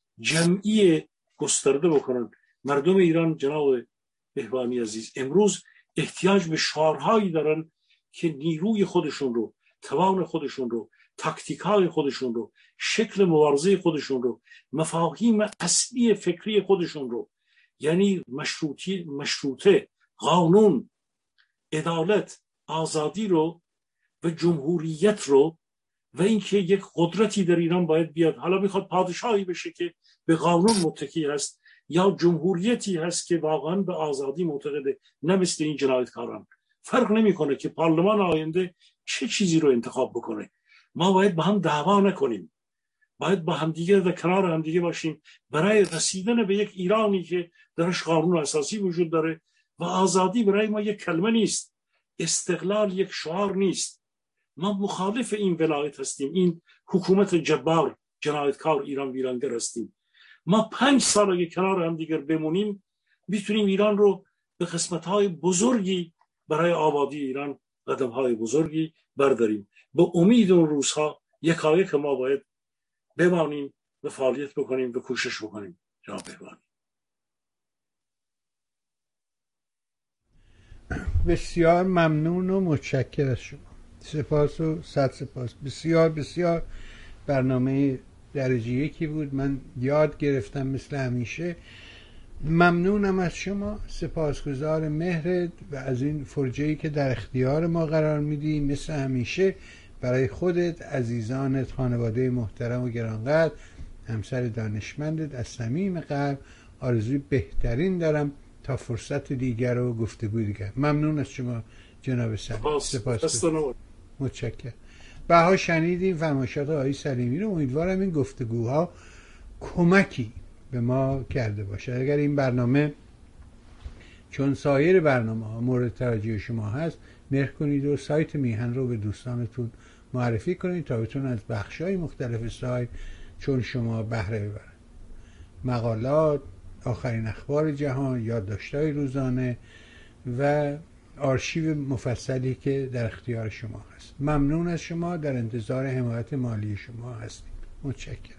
جمعی گسترده بکنن. مردم ایران جناب بهبانی عزیز امروز احتیاج به شعارهایی دارن که نیروی خودشون رو، توان خودشون رو، تاکتیکای خودشون رو، شکل مبارزه خودشون رو، مفاهیم اصلی فکری خودشون رو، یعنی مشروطه، قانون، عدالت، آزادی رو و جمهوریت رو و اینکه یک قدرتی در ایران باید بیاد، حالا میخواد پادشاهی بشه که به قانون متکی هست یا جمهوریتی هست که واقعا به آزادی معتقده، نه مثل این جنایتکاران. فرق نمیکنه که پارلمان آینده چه چیزی رو انتخاب بکنه. ما باید با هم دعوا نکنیم، باید با همدیگه و کنار همدیگه باشیم برای رسیدن به یک ایرانی که درش قانون اساسی وجود داره و آزادی برای ما یک کلمه نیست، استقلال یک شعار نیست. ما مخالف این ولایت هستیم، این حکومت جبار جنایتکار ایران ویرانگر هستیم. ما 5 سال اگه کنار هم دیگر بمونیم میتونیم ایران رو به قسمت‌های بزرگی برای آبادی ایران قدم‌های بزرگی برداریم. به امید اون روزها یکایک ما باید بمانیم و فعالیت بکنیم و کوشش بکنیم. جناب بهبانی بسیار ممنون و متشکر از شما. سپاس و صد سپاس. بسیار بسیار برنامه درجه یکی بود. من یاد گرفتم مثل همیشه. ممنونم از شما، سپاسگزار مهرت و از این فرجه‌ای که در اختیار ما قرار میدی. مثل همیشه برای خودت، عزیزانت، خانواده محترم و گرانقدر، همسر دانشمندت از صمیم قلب آرزوی بهترین دارم تا فرصت دیگر و گفتگوی دیگر. ممنون از شما جناب سلیمی. سپاس. متشکرم. بها شنیدیم فرمایشات آقای سلیمی رو. امیدوارم این گفتگوها کمکی به ما کرده باشه. اگر این برنامه چون سایر برنامه‌ها مورد توجه شما هست، مهر کنید و سایت میهن رو به دوستانتون معرفی کنید تا بتونن از بخش‌های مختلف سایت چون شما بهره ببرن. مقالات، آخرین اخبار جهان، یادداشت‌های روزانه و آرشیو مفصلی که در اختیار شما هست. ممنون از شما، در انتظار حمایت مالی شما هستیم. متشکرم.